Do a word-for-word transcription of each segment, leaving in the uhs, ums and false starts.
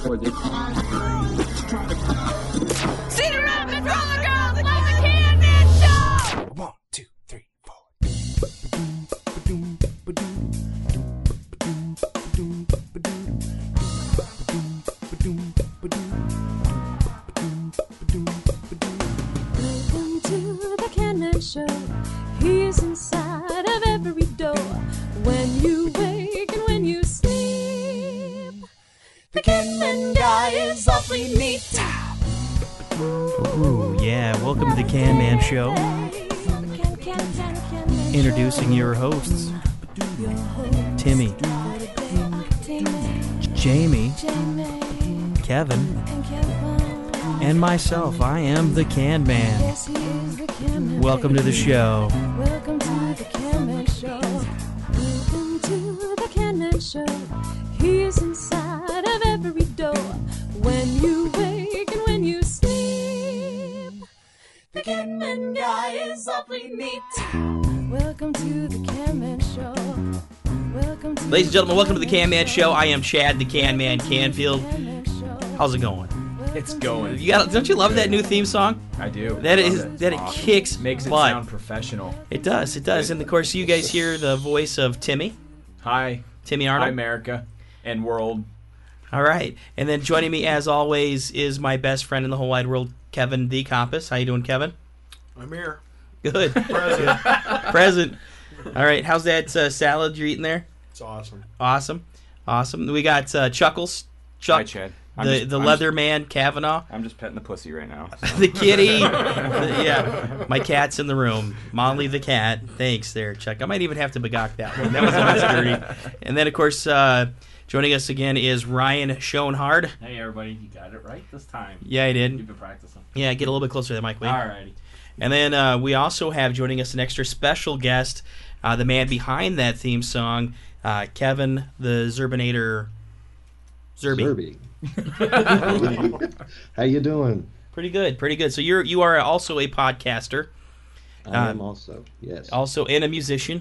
for this. See the rock and roller girls like the Can Man Show! One, two, three, four. Welcome to the Can Man Show. He's inside of every door. When you wake and when you sleep, the Can Man guy is awfully neat. Ooh, yeah. Welcome to the Can Man Show. Can, can, can, can Man Introducing Show. your hosts, Your host, Timmy, Timmy, Jamie, Jamie, Kevin, and Kevin. and myself. I am the Can Man. Yes, he is the Can Man. Welcome to the show. Welcome to the Can Man Show. Welcome to the Can Man Show. He is inside of every door. When you wake and when you sleep, the Can Man guy is awfully neat. Welcome to the Can Man Show. Welcome to Ladies and gentlemen, welcome to the Can Man Show. I am Chad, the Can Man Canfield. Can Man Show. How's it going? It's going. You got? Don't you love that new theme song? I do. That Love is it. that it Awesome. kicks Makes it butt. sound professional. It does. It does. And of course, you guys hear the voice of Timmy, Hi. Timmy Hi, Arnold. America and world. All right, and then joining me as always is my best friend in the whole wide world, Kevin the Compass. How you doing, Kevin? I'm here. Good. Present. Present. All right, how's that uh, salad you're eating there? It's awesome. Awesome, awesome. We got uh, Chuckles, Hi, Chuck, Chad. I'm the just- the I'm leather man, Kavanaugh, Just, I'm just petting the pussy right now. the kitty. the- yeah, my cat's in the room. Molly the cat. Thanks, there, Chuck. I might even have to begawk that one. That was almost dirty. And then, of course, uh, joining us again is Ryan Schoenhard. Hey everybody, you got it right this time. Yeah, I You've did. been practicing. Yeah, get a little bit closer to the mic, please. Alrighty. And then uh, we also have joining us an extra special guest, uh, the man behind that theme song, uh, Kevin the Zerbinator. Zerby. Zerby. How you doing? Pretty good, pretty good. So you're you are also a podcaster, I Uh, am also. Yes. also and a musician,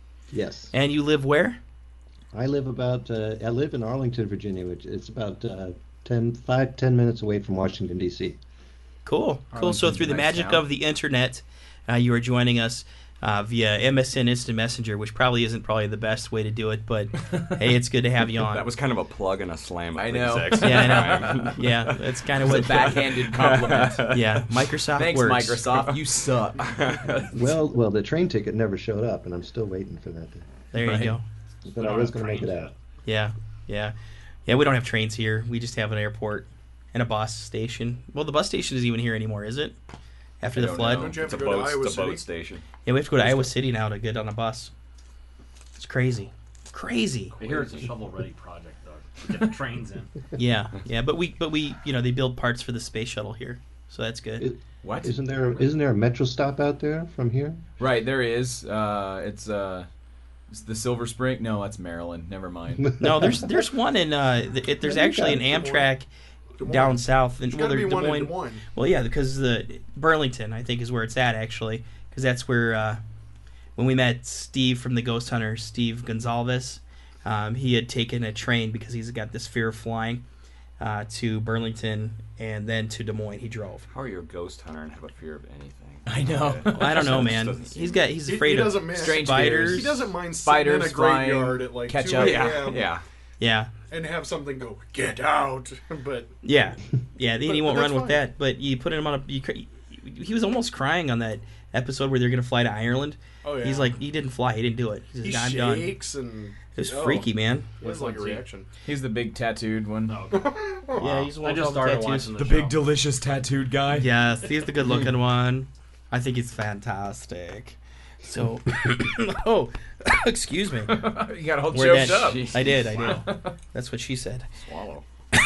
Yes. and you live where? I live about. Uh, I live in Arlington, Virginia, which is about uh, ten, five, ten minutes away from Washington D C. Cool, cool. So Arlington's through the a nice magic town. of the internet, uh, you are joining us uh, via M S N Instant Messenger, which probably isn't probably the best way to do it, but hey, it's good to have you on. That was kind of a plug and a slam. I at know. the exact same Yeah, I time. know. Yeah, that's kind of It's a what backhanded compliment. Yeah, Microsoft Thanks, works. Microsoft. You suck. Well, well, the train ticket never showed up, and I'm still waiting for that. To, There Right. you go. but I was going to make it out. Yeah, yeah, yeah. We don't have trains here. We just have an airport and a bus station. Well, the bus station isn't even here anymore, is it? After I the don't flood. know. Don't you have It's a to go to boat, Iowa it's a boat City? station. Yeah, we have to go to Iowa City now to get on a bus. It's crazy, crazy. I hear it's a shovel-ready project, though, to get the trains in. Yeah, yeah. But we, but we, you know, they build parts for the space shuttle here, so that's good. It, What? isn't there? Isn't there a metro stop out there from here? Right, there is. Uh, it's uh, it's the Silver Spring. No, that's Maryland. Never mind. No, there's there's one in uh, th- it, there's Yeah, you actually an got it. Amtrak Des Moines. down south. And, There's well, got to they're be one Des in Moines. Des Moines. Well, yeah, because the Burlington, I think, is where it's at actually, because that's where uh, when we met Steve from the Ghost Hunters, Steve Gonzalez, um, he had taken a train because he's got this fear of flying uh, to Burlington and then to Des Moines. He drove. How are you a ghost hunter and have a fear of anything? I know. Well, I don't know, Just man. doesn't seem- He's got he's He- afraid he of doesn't mind- Strange spiders. fears. He doesn't mind sitting Spiders in a flying, graveyard at like catch two up. a Yeah, m yeah. Yeah, and have something go, get out. But yeah, yeah. Then But- he won't but run that's with fine. that. But you put him on a. You, cr- he was almost crying on that episode where they're going to fly to Ireland. oh yeah, He's like, he didn't fly. He didn't do it. He he says, I'm done. shakes and It was oh, freaky, man. He has like a reaction. He's the big tattooed one. No, Yeah, he's the one I with just all the started tattoos. watching the, The show. big delicious tattooed guy. Yes, he's the good looking one. I think he's fantastic. So, oh, excuse me. You got all We're choked up. dead. I did, I did. That's what she said. Swallow.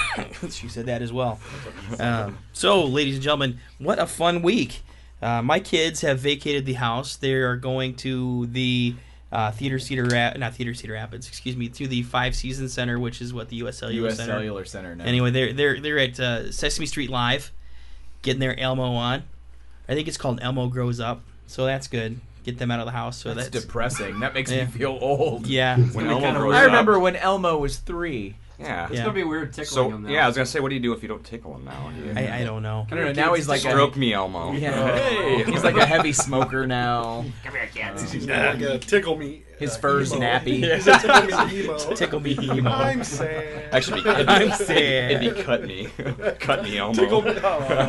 She said that as well. Um, so, ladies and gentlemen, what a fun week. Uh, my kids have vacated the house. They are going to the uh, Theater Cedar Rap- not Theater Cedar Rapids, excuse me, to the Five Seasons Center, which is what the U S Cellular U S Center. Cellular Center now. Anyway, they're they're they're at uh, Sesame Street Live, getting their Elmo on. I think it's called Elmo Grows Up, so that's good. Get them out of the house. So That's that's, depressing. That makes Yeah. me feel old. yeah. When Elmo grows I up, remember when Elmo was three. Yeah. It's Yeah. gonna be weird tickling So him now. yeah, I was gonna say, what do you do if you don't tickle him now? Do you- I, I don't know. I don't know. Now he's like Stroke a, me, Elmo. yeah, hey, he's like a heavy smoker now. Come here, kids. He's like a tickle me. His uh, fur's emo. nappy. He's a tickle me emo. Tickle me, emo. I'm sad. Actually, it'd be, I'm sad. it'd be cut me, cut me, Elmo. Tickle me.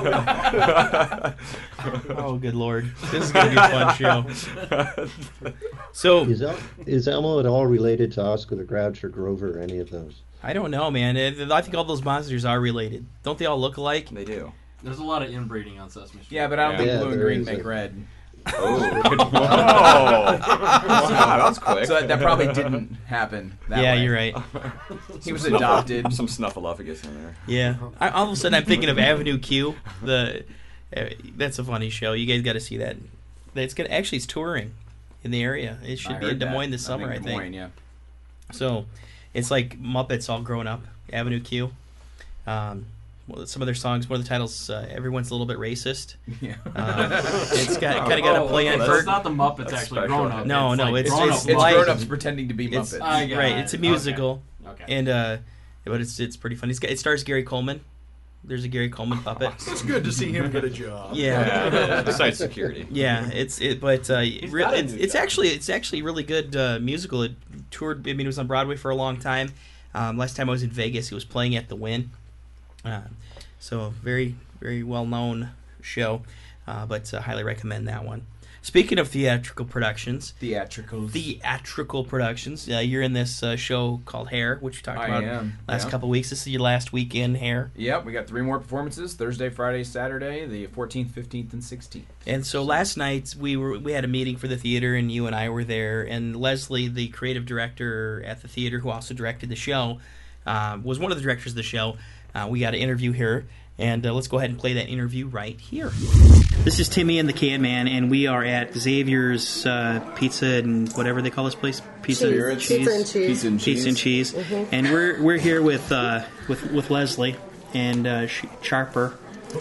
Oh. Oh, good lord. This is going to be a fun show. So, Is, El- is Elmo at all related to Oscar the Grouch or Grover or any of those? I don't know, man. I think all those monsters are related. Don't they all look alike? They do. There's a lot of inbreeding on Sesame Street. Yeah, but I don't Yeah. think Yeah, blue and there green is make a- red. Oh, good. Oh, wow, that was quick. So that, that probably didn't happen. That Yeah, way. you're right. He was Some adopted. Some snuffleupagus in there. Yeah. I, all of a sudden, I'm thinking of Avenue Q. The uh, That's a funny show. You guys got to see that. It's gonna actually it's touring in the area. It should I be in heard Des that. Moines this summer, I Des think. Moines, yeah. So it's like Muppets all grown up. Avenue Q. Um, well, some of their songs, one of the titles, uh, everyone's a little bit racist. Yeah. Um, it's got kind of got a play oh, on so Bert. it's not the Muppets That's actually special. grown up. No, it's no, like it's- grown it's up It's like- grown-ups pretending to be It's- Muppets. I got right, it. it's a musical, Okay. and uh, but it's it's pretty funny. It's got, it stars Gary Coleman. There's a Gary Coleman puppet. It's good to see him get a job. Yeah. Yeah, besides security. Yeah, it's it, but uh, re- got a it's, new it's job. actually it's actually a really good uh, musical. It toured. I mean, it was on Broadway for a long time. Um, last time I was in Vegas, it was playing at the Wynn. Uh, so very very well known show, uh, but uh, highly recommend that one. Speaking of theatrical productions, Theatricals. theatrical productions, uh, you're in this uh, show called Hair, which we talked I about am, last yeah. couple weeks. This is your last weekend, Hair. Yep, we got three more performances: Thursday, Friday, Saturday, the fourteenth, fifteenth, and sixteenth. And so last night we were we had a meeting for the theater, and you and I were there. And Leslie, the creative director at the theater, who also directed the show, uh, was one of the directors of the show. Uh, we got an interview here, and uh, let's go ahead and play that interview right here. This is Timmy and the Can Man, and we are at Xavier's uh, Pizza and whatever they call this place, Pizza Cheese. and Pizza and cheese. Pizza and cheese. Pizza and cheese. And we're we're here with uh, with with Leslie and uh, she, Sharper.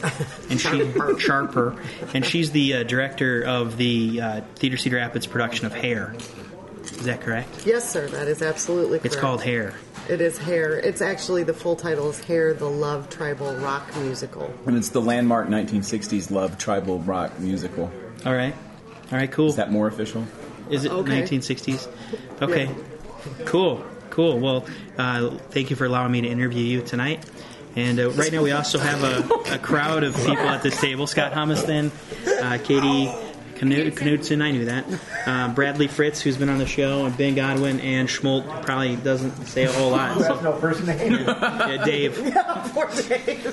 And she Sharper, and she's the uh, director of the uh, Theater Cedar Rapids production of Hair. Is that correct? Yes, sir. That is absolutely correct. It's called Hair. It is Hair. It's actually the full title is Hair, the Love Tribal Rock Musical. And it's the landmark nineteen sixties love tribal rock musical. All right, all right, cool. Is that more official? Is it Okay. nineteen sixties? Okay, cool, cool. Well, uh, thank you for allowing me to interview you tonight. And uh, right now we also have a, a crowd of people at this table. Scott Humiston, uh, Katie Knut- Knudsen, I knew that. Uh, Bradley Fritz, who's been on the show, and Ben Godwin, and Schmolt probably doesn't say a whole lot. So. No first name. Yeah, Dave. Yeah, poor Dave.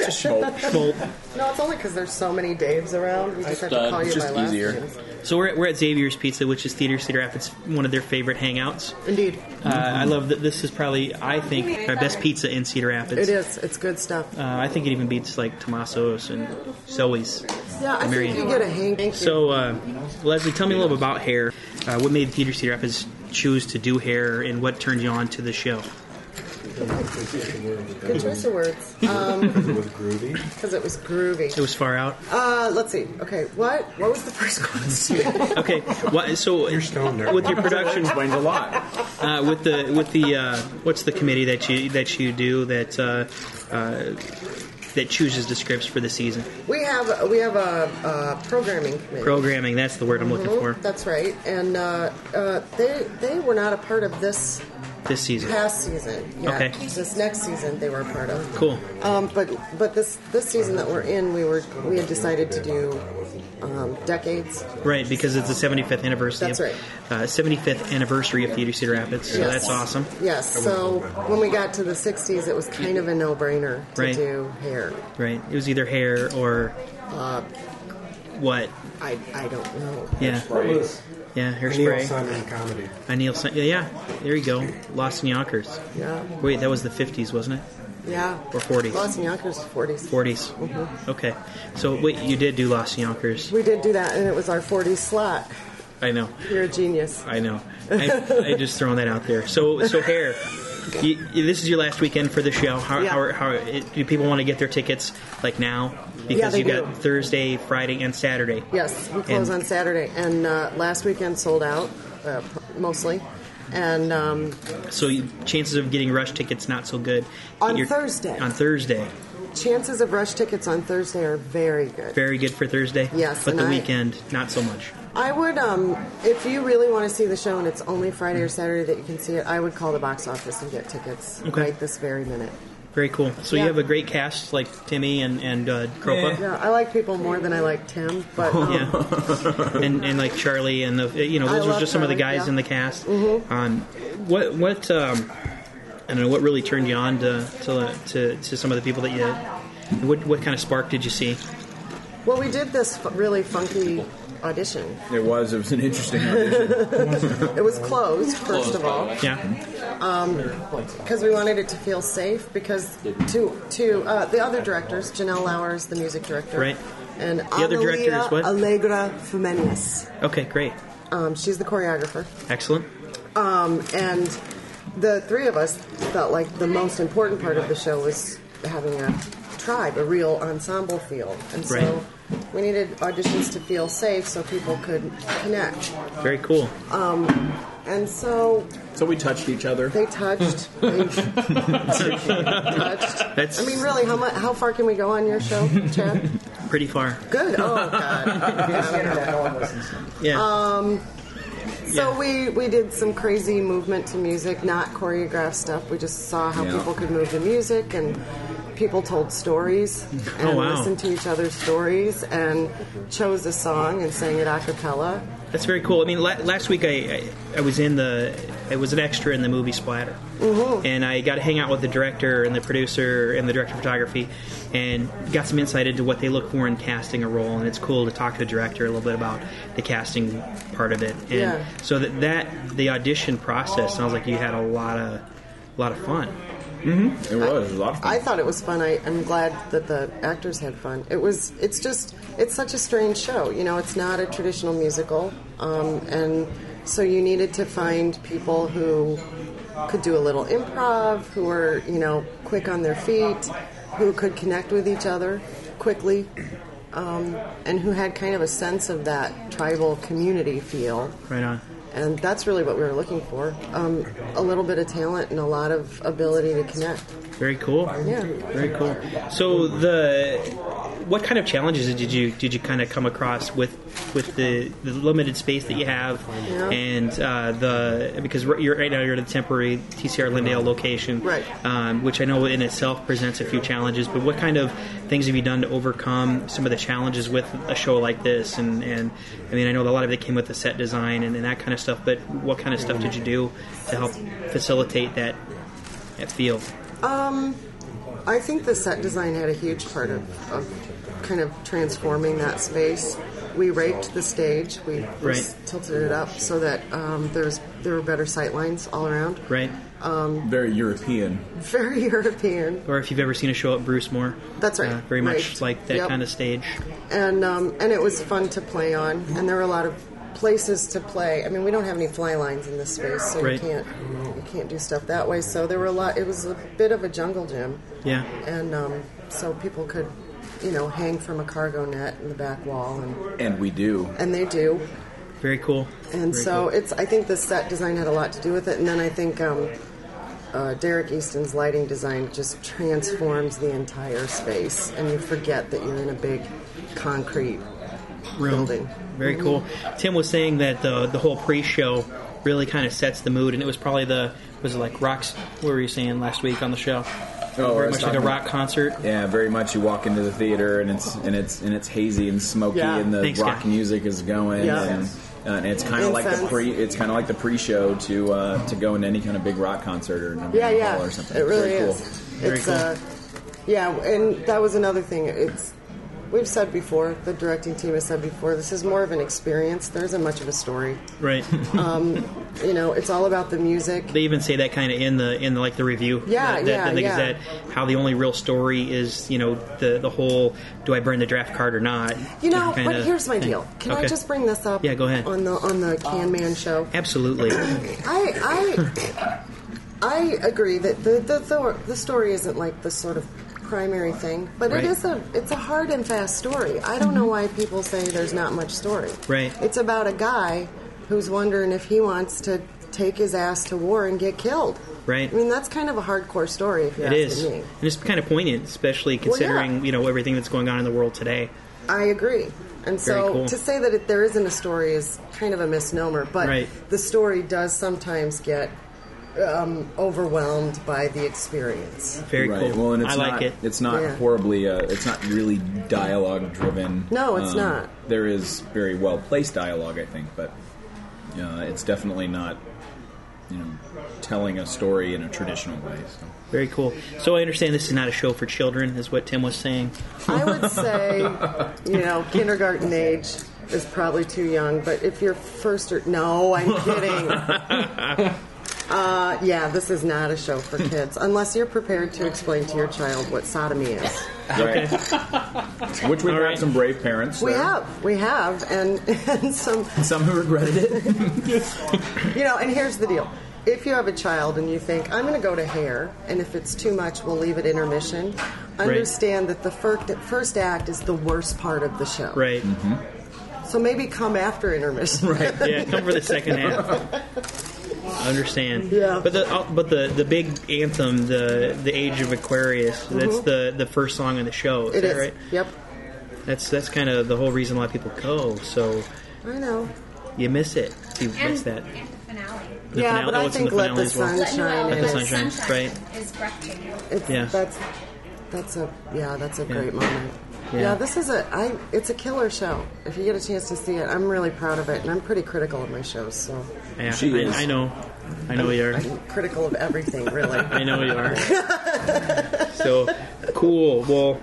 Schmolt. No, it's only because there's so many Daves around. We just have to call you It's by just last easier. names. So we're, we're at Xavier's Pizza, which is Theater Cedar Rapids, one of their favorite hangouts. Indeed. Uh, I love that this is probably, I think, our best pizza in Cedar Rapids. It is. It's good stuff. Uh, I think it even beats like Tomaso's and Zoe's. Yeah, I Marion. think you get a hang. Thank you. So, uh, Leslie, tell me a little bit about Hair. Uh, what made Theater Cedar Rapids choose to do Hair, and what turned you on to the show? Good choice of words. Um, It was groovy. Because it was groovy. It was far out. Uh, let's see. Okay, what? What was the first question? Okay, what, so You're stoned there. with your production, Explains a lot. uh, with the with the uh, what's the committee that you that you do that uh, uh, that chooses the scripts for the season? we have we have a, a programming committee. Programming, that's the word I'm looking Mhm, for. That's right, and uh, uh, they they were not a part of this This season. past season. Yet. Okay. This next season they were a part of. Cool. Um, but but this this season that we're in, we were we had decided to do um, decades. Right, because it's the seventy-fifth anniversary. That's of, right. Uh, seventy-fifth anniversary of Theater Cedar Rapids. So Yes. that's awesome. Yes. So when we got to the sixties, it was kind of a no-brainer to Right. do Hair. Right. It was either Hair or Uh, what? I I don't know. Yeah. Yeah, Neil Hairspray. Simon comedy. I Neil Simon. Yeah, yeah. There you go. Lost in Yonkers. Yeah. Wait, that was the fifties, wasn't it? Yeah. Or forties? Lost in Yonkers, forties. forties. Okay. So wait, you did do Lost in Yonkers. We did do that, and it was our forties slot. I know. You're a genius. I know. I, I just throwing that out there. So, so Hair. You, you- this is your last weekend for the show. How, Yeah. how, are- how it, do people want to get their tickets like now? Because Yeah, they you got do. Thursday, Friday, and Saturday. Yes, we close And- on Saturday, and uh, last weekend sold out, uh, pr- mostly. and um, So you, chances of getting rush tickets not so good. On You're- Thursday. On Thursday. chances of rush tickets on Thursday are very good. Very good for Thursday? Yes, But and the I- weekend, not so much. I would, um, if you really want to see the show and it's only Friday or Saturday that you can see it, I would call the box office and get tickets Okay. right this very minute. Very cool. So Yeah. you have a great cast like Timmy and, and uh, Kropa. Yeah, I like people more than I like Tim, but um, Yeah, and and like Charlie and the you know I those were love just some of the Charlie, guys yeah. in the cast. Mhm. Um, what what um, I don't know what really turned you on to to to, to some of the people that you. What what kind of spark did you see? well, we did this f- really funky audition. It was. It was an interesting audition. It was closed, first of all. Yeah. Because we wanted it to feel safe. Because to to uh, the other directors, Janelle Lauer is the music director, Right. And The other director is what? Allegra Fumenius. Okay, great, Um, she's the choreographer. excellent. Um, and the three of us felt like the most important part of the show was having a tribe, a real ensemble feel. And so Right. we needed auditions to feel safe so people could connect. Very cool. Um, and so So we touched each other. they touched. They touched. That's I mean, really, how much? How far can we go on your show, Chad? pretty far. Good. Oh God. Yeah. Um, so we, we did some crazy movement to music, not choreographed stuff. We just saw how Yeah. people could move to music, and people told stories and Oh, wow. listened to each other's stories and chose a song and sang it a cappella. That's very cool. I mean, la- last week I, I I was in the I was an extra in the movie Splatter, Mm-hmm. and I got to hang out with the director and the producer and the director of photography, and got some insight into what they look for in casting a role. And it's cool to talk to the director a little bit about the casting part of it. And Yeah. so that, that the audition process sounds like you had a lot of a lot of fun. Mm-hmm. It was. It was a lot of fun. I thought it was fun. I, I'm glad that the actors had fun. It was. It's just. It's such a strange show. You know, it's not a traditional musical, um, and so you needed to find people who could do a little improv, who were, you know, quick on their feet, who could connect with each other quickly, um, and who had kind of a sense of that tribal community feel. Right on. And that's really what we were looking for. Um, a little bit of talent and a lot of ability to connect. Very cool. Yeah. Very cool. So the what kind of challenges did you did you kind of come across with with the, the limited space that you have, Yeah. and uh, the because you're right now you're at a temporary T C R Lindale location, Right. Um, which I know in itself presents a few challenges. But what kind of things have you done to overcome some of the challenges with a show like this? And, and I mean, I know a lot of it came with the set design and, and that kind of stuff. But what kind of stuff did you do to help facilitate that that feel? Um, I think the set design had a huge part of, of kind of transforming that space. We raked the stage. We, we Right. tilted it up so that um, there's there were better sight lines all around. Right. Um, Very European. very European. Or if you've ever seen a show at Bruce Moore. That's right. Uh, very much Right. like that Yep. kind of stage. And um, and it was fun to play on. And there were a lot of places to play. I mean, we don't have any fly lines in this space, so Right. you can't you can't do stuff that way. So there were a lot. It was a bit of a jungle gym. Yeah. And um, so people could, you know, hang from a cargo net in the back wall, and And we do. and they do. Very cool. And Very so cool. it's. I think the set design had a lot to do with it, and then I think um, uh, Derek Easton's lighting design just transforms the entire space, and you forget that you're in a big concrete Room. building. Very cool. Tim was saying that the the whole pre-show really kind of sets the mood, and it was probably the was it like rocks? What were you saying last week on the show? Oh, I very was much like a talking- rock concert. Yeah, very much. You walk into the theater and it's and it's and it's hazy and smoky, Yeah. and the Thanks, rock guy. music is going, Yeah. and, uh, and it's kind of like the Incense. pre. It's kind of like the pre-show to uh, to go into any kind of big rock concert or number Yeah, one yeah, hall or something. it really Very cool. is. Very It's cool. uh, yeah, and that was another thing. It's we've said before. The directing team has said before. This is more of an experience. There isn't much of a story. Right. Um, you know, it's all about the music. They even say that kind of in the in the, like the review. Yeah, that, that, yeah, that they yeah. said how the only real story is you know the the whole do I burn the draft card or not? You know, kinda but here's my thing. deal. Can I Okay. just bring this up? Yeah, go ahead. On the on the Can Man show. Absolutely. I I I agree that the the the, the story isn't like the sort of primary thing, but Right. it is a it's a hard and fast story. I don't know why people say there's not much story. Right. It's about a guy who's wondering if he wants to take his ass to war and get killed. Right. I mean, that's kind of a hardcore story, if you It ask is. me. And it's kind of poignant, especially considering yeah. you know everything that's going on in the world today. I agree. And Very so cool. to say that it, there isn't a story is kind of a misnomer, but Right. the story does sometimes get um, overwhelmed by the experience. Very right. cool. Well, and it's I not, like it. It's not Yeah. horribly. Uh, it's not really dialogue driven. No, it's not. There is very well placed dialogue, I think, but uh, it's definitely not. You know, telling a story in a traditional way. So. Very cool. So I understand this is not a show for children, is what Tim was saying. I would say, you know, kindergarten age is probably too young, but if you're first or... No, I'm kidding. uh, yeah, this is not a show for kids, unless you're prepared to explain to your child what sodomy is. Right. Which we've All had right. some brave parents. We there. have, we have, and, and some... Some who regretted it. You know, and here's the deal. If you have a child and you think, I'm going to go to hair, and if it's too much, we'll leave at intermission, understand that the fir- first act is the worst part of the show. Right. So maybe come after intermission. Right. Yeah, come for the second half. I understand. Yeah. But the uh, but the, the big anthem, the the Age of Aquarius, that's the, the first song in the show. Is It that is. right? Yep. That's that's kind of the whole reason why people go. So I know. you miss it. You And, miss that. and the finale. The Yeah, finale- but oh, I it's in think the Let finale the as well. Sun Let, no, Shine uh, Let in the it. Sun Shine, Sunshine right. is breathtaking. It's, Yeah. That's that's a yeah, that's a Yeah. great moment. Yeah. Yeah. this is a I. It's a killer show. If you get a chance to see it, I'm really proud of it, and I'm pretty critical of my shows. So Yeah, She I, is. I know. I know you are. I'm critical of everything, really. I know you are. So cool. Well,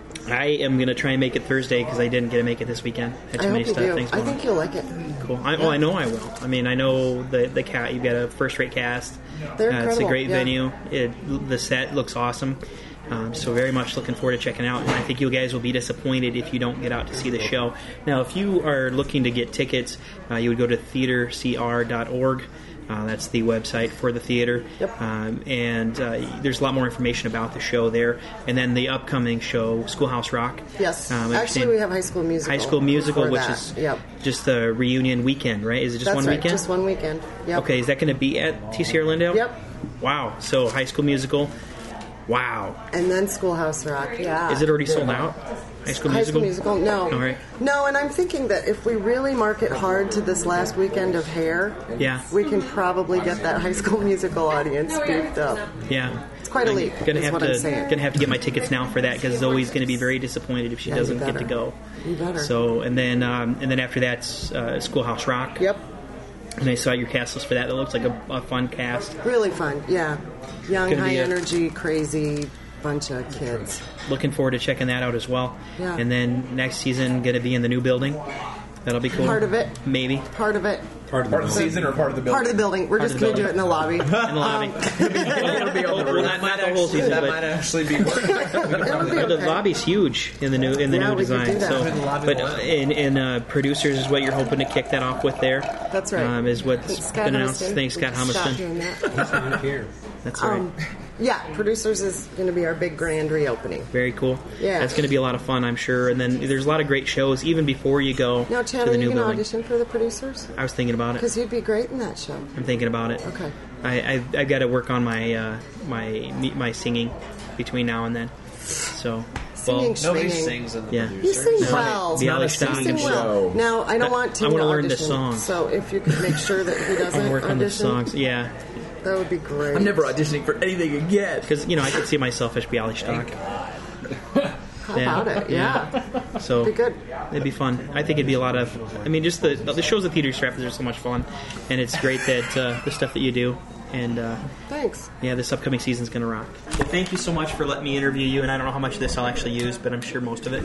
I am gonna try and make it Thursday because I didn't get to make it this weekend. Had I too hope many you stuff do. things I going think on. you'll like it. Cool. I, oh, I know I will. I mean, I know the the cat. You've got a first rate cast. They're Uh, it's a incredible, great yeah. venue. It, the set looks awesome. Um, so very much looking forward to checking out. And I think you guys will be disappointed if you don't get out to see the show. Now, if you are looking to get tickets, uh, you would go to theater c r dot org. Uh, that's the website for the theater. Yep. Um, and uh, there's a lot more information about the show there. And then the upcoming show, Schoolhouse Rock. Yes. Um, I Actually, understand- we have High School Musical. High School Musical, before which that. is Yep. just the reunion weekend, right? Is it just That's one right. weekend? Just one weekend. Yep. Okay, is that going to be at T C R Lindale? Yep. Wow. So High School Musical. Wow. And then Schoolhouse Rock. Yeah. Is it already sold out? High School High Musical? School Musical? No. All right. No, and I'm thinking that if we really market hard to this last weekend of Hair, Yeah. we can probably get that High School Musical audience beefed up. Yeah. It's quite a leap, Gonna is have what to I'm saying. gonna have to get my tickets now for that because Zoe's going to be very disappointed if she Yeah, you doesn't get to better. go. You better. So and then um, and then after that's uh, Schoolhouse Rock. Yep. And I saw your cast list for that. That looks like a, a fun cast. Really fun. Yeah. Young, Gonna high be a- energy, crazy bunch of kids. Looking forward to checking that out as well. Yeah. And then next season going to be in the new building. That'll be cool. Part of it. Maybe. Part of it. Part of the, season or part of the building? Part of the building. We're Part just of the going to do it in the lobby. In the lobby. It'll be over. Well, not, not the whole season, That but might actually be. It'll be But the okay. lobby's huge in the new in the Yeah, new we could design. do that. So, Put the lobby but on. in in uh, producers is what you're hoping to kick that off with there. That's right. Um, is what's Thanks, Scott been announced. Humiston. Thanks, We Scott just stopped Humiston. doing that. here. That's right. Um, yeah, producers is going to be our big grand reopening. Very cool. Yeah. That's going to be a lot of fun, I'm sure. And then there's a lot of great shows even before you go Now, Chad, to are the you new going to building. audition for the producers? I was thinking about it. Because you'd be great in that show. I'm thinking about it. Okay. I, I I've got to work on my uh, my my singing between now and then. So Singing, well, Nobody swinging. sings in the Yeah. You sing No. well. Bialy You Stock. sing well. show. Now, I don't But want to I wanna learn the audition, song. So if you could make sure that he doesn't I'll work on the audition, songs. Yeah. that would be great. I'm never auditioning for anything again. Because you know I could see myself as Bialystok. How Yeah. about it? Yeah. So Be good. it'd be fun. I think it'd be a lot of. I mean, just the the shows at Theater Strappers are so much fun, and it's great that uh, the stuff that you do. And uh, Thanks. yeah, this upcoming season's gonna rock. Well, thank you so much for letting me interview you. And I don't know how much of this I'll actually use, but I'm sure most of it. So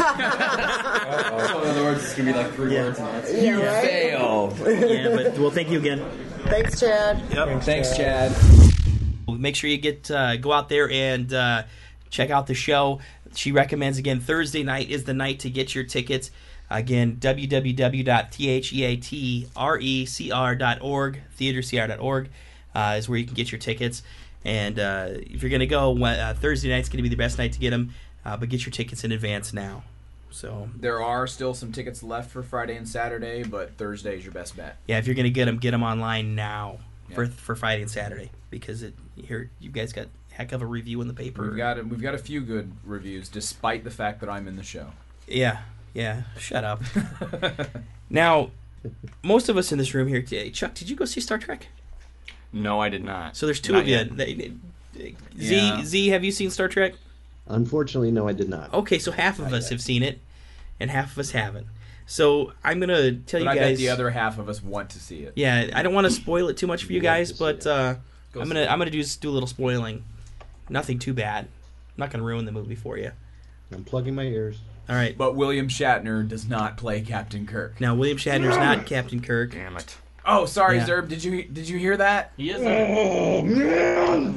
in other words, it's gonna be like three Yeah. words and that's Yeah, right? Fail. Yeah, but well, thank you again. Thanks, Chad. Yep. Thanks, Chad. Make sure you get uh, go out there and uh, check out the show. She recommends again Thursday night is the night to get your tickets. Again, w w w dot theatrecr dot org, theater c r dot org uh, is where you can get your tickets. And uh, if you're going to go, uh, Thursday night's going to be the best night to get them, uh, but get your tickets in advance now. So There are still some tickets left for Friday and Saturday, but Thursday is your best bet. yeah, if you're gonna get them, get them online now for Yeah. for Friday and Saturday because it here you guys got a heck of a review in the paper. We've got we've got a few good reviews, despite the fact that I'm in the show. Yeah, yeah. Shut up. Now, most of us in this room here today. Chuck, did you go see Star Trek? No, I did not. So there's two Not of you. yet. They- Z, Yeah. Z, have you seen Star Trek? Unfortunately, no, I did not. Okay, so half of Not us yet. have seen it, and half of us haven't. So I'm gonna tell But you I guys. bet the other half of us want to see it. Yeah, I don't want to spoil it too much for you You'd like guys, to see but it. uh, Go I'm see gonna it. I'm gonna do just do a little spoiling. Nothing too bad. I'm not gonna ruin the movie for you. I'm plugging my ears. All right. But William Shatner does not play Captain Kirk. Now William Shatner's not Captain Kirk. Damn it. Oh, sorry, Yeah. Zerb. Did you did you hear that? He is. Oh man!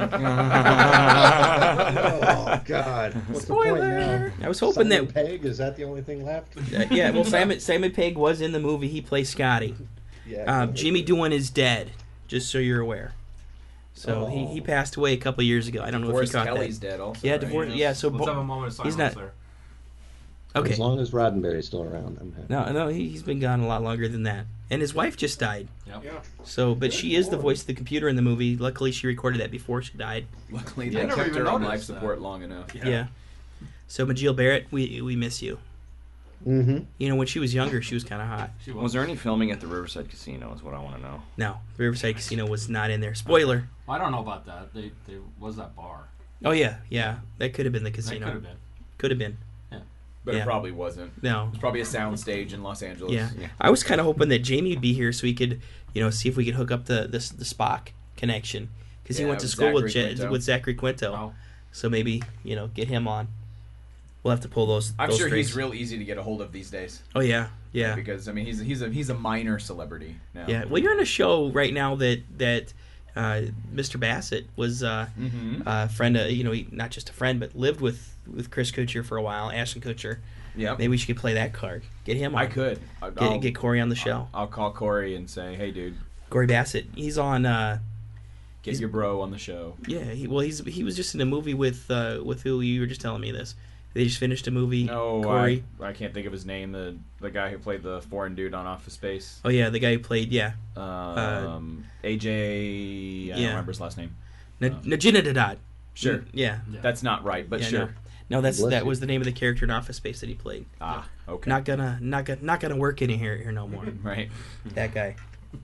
oh God! What's the point now? I was hoping Simon that Pegg, is that the only thing left? uh, yeah. Well, Simon Simon Pegg was in the movie. He plays Scotty. Yeah. Uh, Jimmy Doohan is dead. Just so you're aware. So he, he passed away a couple years ago. I don't know if Forrest you caught Kelly's that. dead also. Yeah, right? divorce. Yeah, so Let's bo- have a moment of silence he's not- there. okay. As long as Roddenberry's still around, I'm happy. No, no, he, he's been gone a lot longer than that. And his wife just died. Yep. So, but she is the voice of the computer in the movie. Luckily, she recorded that before she died. Luckily, Yeah, I they never kept even her on life noticed that. support long enough. Yeah. So, Majeel Barrett, we we miss you. Mm-hmm. You know, when she was younger, she was kind of hot. She Was there any filming at the Riverside Casino is what I want to know. No, the Riverside Casino was not in there. Spoiler. I don't know about that. They, they was that bar. Oh yeah, yeah, that could have been the That casino. could have been. Could have been. But Yeah. it probably wasn't. No. It's probably a sound stage in Los Angeles. Yeah. Yeah. I was kind of hoping that Jamie would be here so he could, you know, see if we could hook up the the, the Spock connection because he Yeah, went to with school with Zachary Ja- Quinto. with Zachary Quinto. Oh. So maybe you know get him on. We'll have to pull those. I'm those sure strings. he's real easy to get a hold of these days. Oh yeah, yeah, Because I mean, he's he's a he's a minor celebrity now. yeah. Well, you're in a show right now that that uh, Mister Bassett was uh, Mm-hmm. a friend. Of, you know, he, not just a friend, but lived with with Chris Kutcher for a while. Ashton Kutcher. Yep. Maybe we should play that card. Get him on. I could. I- Get, I'll, get Corey on the show. I'll call Corey and say, "Hey, dude, Corey Bassett. He's on. Uh, get He's- your bro on the show." yeah. He, well, he's he was just in a movie with uh, with who you were just telling me this. They just finished a movie. No, Corey. I, I can't think of his name. The the guy who played the foreign dude on Office Space. Oh yeah, the guy who played yeah. Um, A J. I don't yeah. remember his last name. N- Um, Najinadadad. Sure. Yeah. Yeah. That's not right, but Yeah, sure. No, no that's Bless that you. was the name of the character in Office Space that he played. Ah, okay. Not gonna not gonna not gonna work in here here no more. right. That guy.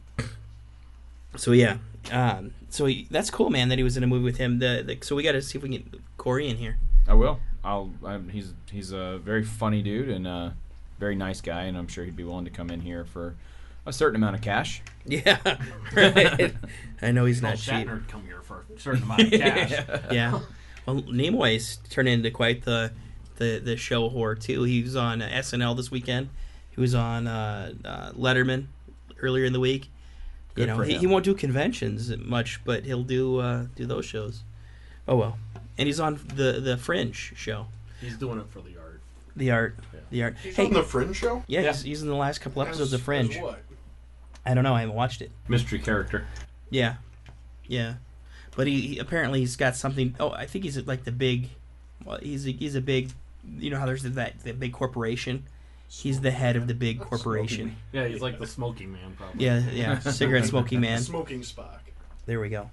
So yeah, um, so he, that's cool, man. That he was in a movie with him. The, the so we got to see if we can get Corey in here. I will. I'll. I'm, he's he's a very funny dude and a very nice guy, and I'm sure he'd be willing to come in here for a certain amount of cash. Yeah, right. I know he's Well, not cheap. Shatner would come here for a certain amount of cash. Yeah. Well, Nimoy's turned into quite the the the show whore too. He was on uh, S N L this weekend. He was on uh, uh, Letterman earlier in the week. Good you know, for he, him. he won't do conventions much, but he'll do uh, do those shows. Oh well, and he's on the the Fringe show. He's doing it for the art. The art, Yeah. the art. He's Hey, on the Fringe show? yeah, Yeah. He's, he's in the last couple episodes As- of Fringe. as what? I don't know. I haven't watched it. Mystery character. Yeah, yeah, but he, he apparently he's got something. Oh, I think he's like the big. Well, he's a, he's a big. You know how there's that that big corporation. He's the head of the big corporation. Yeah, he's like the smoking man, probably. Yeah, yeah, cigarette smoking man. Smoking Spock. There we go.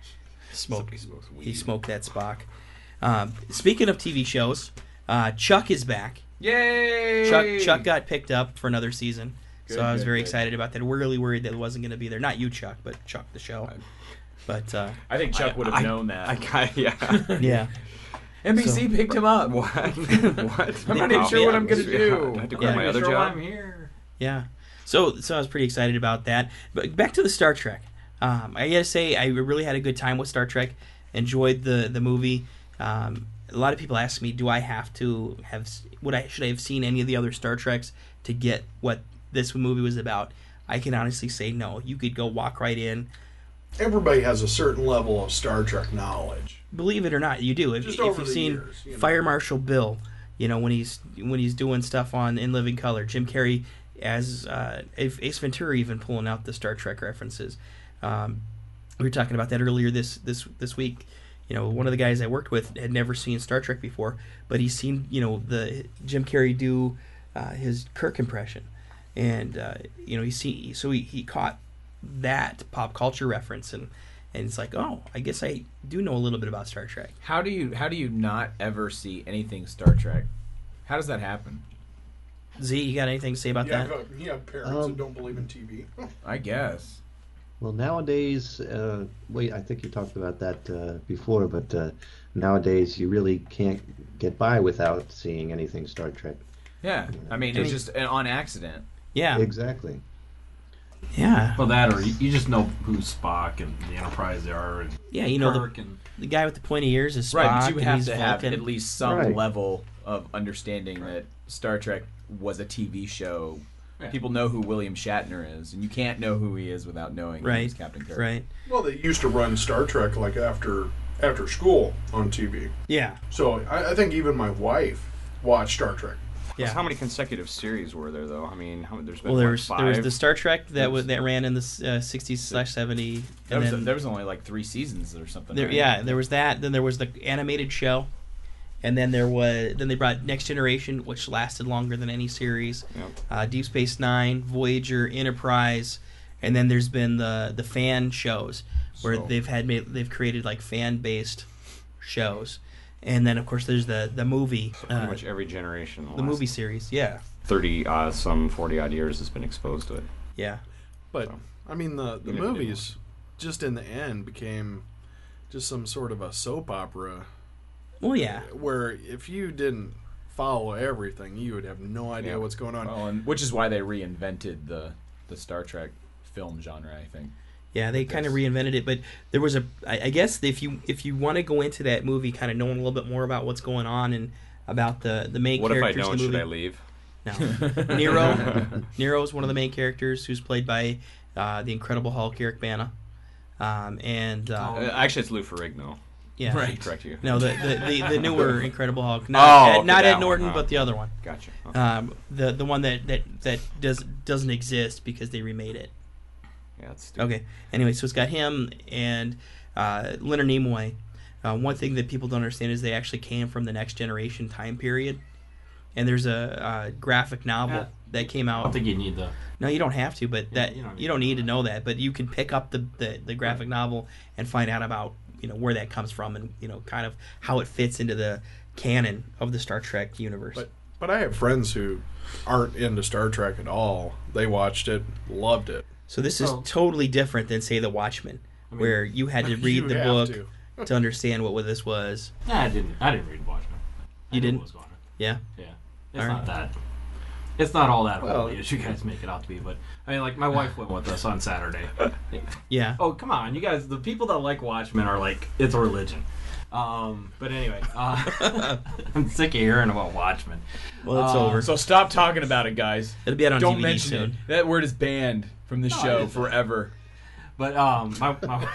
Smoke. Somebody smokes weed. He smoked that Spock. Um, speaking of T V shows, uh, Chuck is back. Yay! Chuck Chuck got picked up for another season, so Good, I was good, very good. excited about that. We're really worried that it wasn't going to be there. Not you, Chuck, but Chuck the show. But uh, I think Chuck would have I- known that. I got yeah. yeah, N B C picked him up. What? What? I'm not even sure what I'm gonna Yeah, do. I had to quit Yeah. my other Sure, job. I'm here. yeah. So so I was pretty excited about that. But back to the Star Trek. Um, I gotta say I really had a good time with Star Trek. Enjoyed the the movie. Um, a lot of people ask me, do I have to have? Would I should I have seen any of the other Star Treks to get what this movie was about? I can honestly say no. You could go walk right in. Everybody has a certain level of Star Trek knowledge. Believe it or not, you do. If, Just if over you've the seen years, you know. Fire Marshal Bill, you know when he's when he's doing stuff on In Living Color, Jim Carrey as uh, Ace Ventura even pulling out the Star Trek references. Um, we were talking about that earlier this this this week. you know, one of the guys I worked with had never seen Star Trek before, but he's seen, you know, the Jim Carrey do uh, his Kirk impression, and uh, you know, he see so he, he caught that pop culture reference, and and it's like, oh, I guess I do know a little bit about Star Trek. How do you how do you not ever see anything Star Trek? How does that happen? Z, you got anything to say about You have, that? uh, you have parents Um, that don't believe in T V. I guess. Well, nowadays, uh, wait, I think you talked about that uh, before, but uh, nowadays you really can't get by without seeing anything Star Trek. Yeah, I mean, I it's mean- just on accident. Yeah, Exactly. yeah, Well, that or you, you just know who Spock and the Enterprise are, and yeah. You know, the, Kirk and the guy with the pointy ears is Spock, Right, but you and have he's to have Vulcan. at least some Right. level of understanding that Star Trek was a T V show. Yeah. People know who William Shatner is, and you can't know who he is without knowing Right, he's Captain Kirk. right? Well, they used to run Star Trek like after after school on T V. Yeah, So I, I think even my wife watched Star Trek. yeah. How many consecutive series were there, though? I mean, how, there's been Well, there what, was five? there was the Star Trek that was that ran in the uh, sixties slash seventy, There and was, then there was only like three seasons or something. there, right? yeah, there was that. Then there was the animated show, and then there was then they brought Next Generation, which lasted longer than any series. Yep. Uh, Deep Space Nine, Voyager, Enterprise, and then there's been the the fan shows where So- they've had made, they've created like fan based shows, and then of course there's the the movie, Pretty uh, much every generation. in the last movie series. Yeah, thirty, uh, some forty odd years has been exposed to it. yeah. But I mean, the the You never did movies just in the end became just some sort of a soap opera. Well, yeah. Where if you didn't follow everything, you would have no idea Yeah. what's going on. Well, and which is why they reinvented the the Star Trek film genre, I think. Yeah, they kind of reinvented it, but there was a. I, I guess if you if you want to go into that movie, kind of knowing a little bit more about what's going on and about the the main What if I characters don't? in the Should movie. I leave? No, Nero. Nero is one of the main characters who's played by uh, the Incredible Hulk, Eric Bana, um, and uh, Uh, actually, it's Lou Ferrigno. yeah, Right. To correct you. no, the, the, the, the newer Incredible Hulk, not Oh, Ed, okay, not that Ed one, Norton, huh. but the other one. Gotcha. Okay. Um, the the one that, that, that does doesn't exist because they remade it. yeah, it's stupid. Okay. Anyway, so it's got him and uh, Leonard Nimoy. Uh, one thing that people don't understand is they actually came from the Next Generation time period, and there's a, a graphic novel Yeah. that came I don't out. think you need the. No, you don't have to, but that you you don't don't, need to need to know know that. But you can pick up the, the, the graphic novel and find out about you know where that comes from and you know kind of how it fits into the canon of the Star Trek universe. But but I have friends who aren't into Star Trek at all. They watched it, loved it. So this is Oh. totally different than say The Watchmen, mean, where you had to read you the have book to. to. understand what this was. Nah, I didn't. I didn't read Watchmen. I You knew didn't? What was going on. Yeah. Yeah, it's All not right. that. It's not all that Well- holy as you guys make it out to be. But I mean, like my wife went with us on Saturday. Yeah. Oh come on, you guys! The people that like Watchmen are like it's a religion. Um, but anyway, uh, I'm sick of hearing about Watchmen. Well, it's Uh, over. So stop talking about it, guys. It'll be out on Don't D V D mention soon. it. That word is banned from the No, show it isn't. forever. But um, my,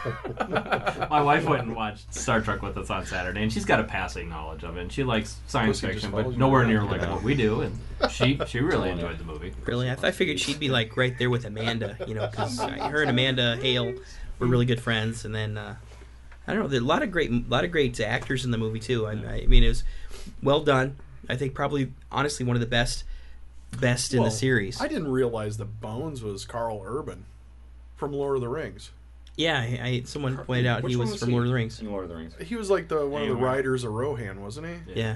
my, my wife went and watched Star Trek with us on Saturday, and she's got a passing knowledge of it. And she likes science Pussy just fiction, follows but you nowhere around. near like what we do. And she she really enjoyed the movie. Really, I, th- I figured she'd be like right there with Amanda, you know, because her and Amanda Hale were really good friends. And then uh, I don't know, there's a lot of great, lot of great actors in the movie too. I, I mean, it was well done. I think probably, honestly, one of the best, best in Well, the series. I didn't realize that Bones was Carl Urban from Lord of the Rings. Yeah, I, I someone pointed out Which he one was was from he? Lord of the Rings. In Lord of the Rings. He was like the one of the Anyway. riders of Rohan, wasn't he? Yeah,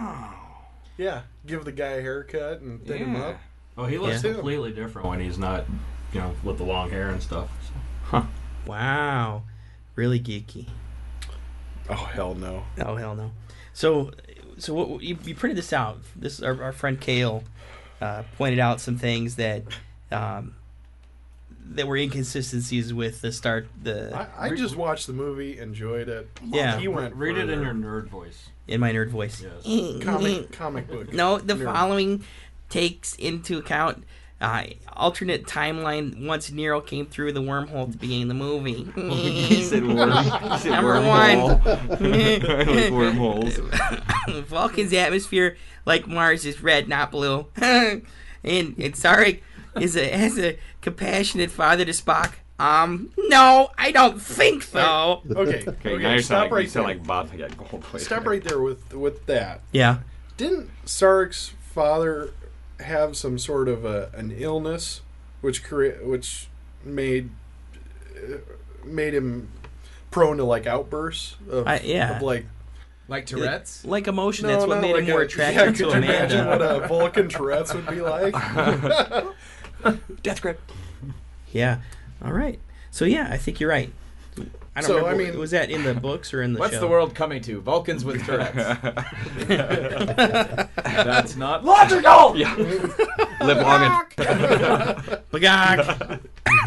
Yeah. Give the guy a haircut and thin him Yeah. up. Oh, he looks Yeah. completely different when he's not, you know, with the long hair and stuff. So. wow, really geeky. Oh hell no. Oh hell no. So, so what, you, you printed this out. This our, our friend Kale uh, pointed out some things that um, that were inconsistencies with the start. The I, I just watched the movie, enjoyed it. Yeah. He went Read it in further. your nerd voice. in my nerd voice. Yes. comic comic book. No, the nerd. following takes into account uh, alternate timeline once Nero came through the wormhole at the beginning of the movie. He said worm. He said Number wormhole. one. I like wormholes. Vulcan's atmosphere, like Mars, is red, not blue. and and Sarek is a has a compassionate father to Spock. Um, no, I don't think so. Okay. Okay, okay, now you're stop sounding like, right you sound there. like Bob like gold player. Stop right there with with that. Yeah. Didn't Sark's father have some sort of a, an illness, which crea- which made uh, made him prone to like outbursts of, I- yeah. of like Like Tourette's? Like emotion, no, that's what not made like him more a- attractive yeah, to could you imagine what Amanda. a Vulcan Tourette's would be like? Death grip. Yeah. All right. So yeah, I think you're right. I don't So, remember. I mean- was that in the books or in the What's show? the world coming to? Vulcans with Tourette's. That's not logical. Yeah. Live long and Bagog.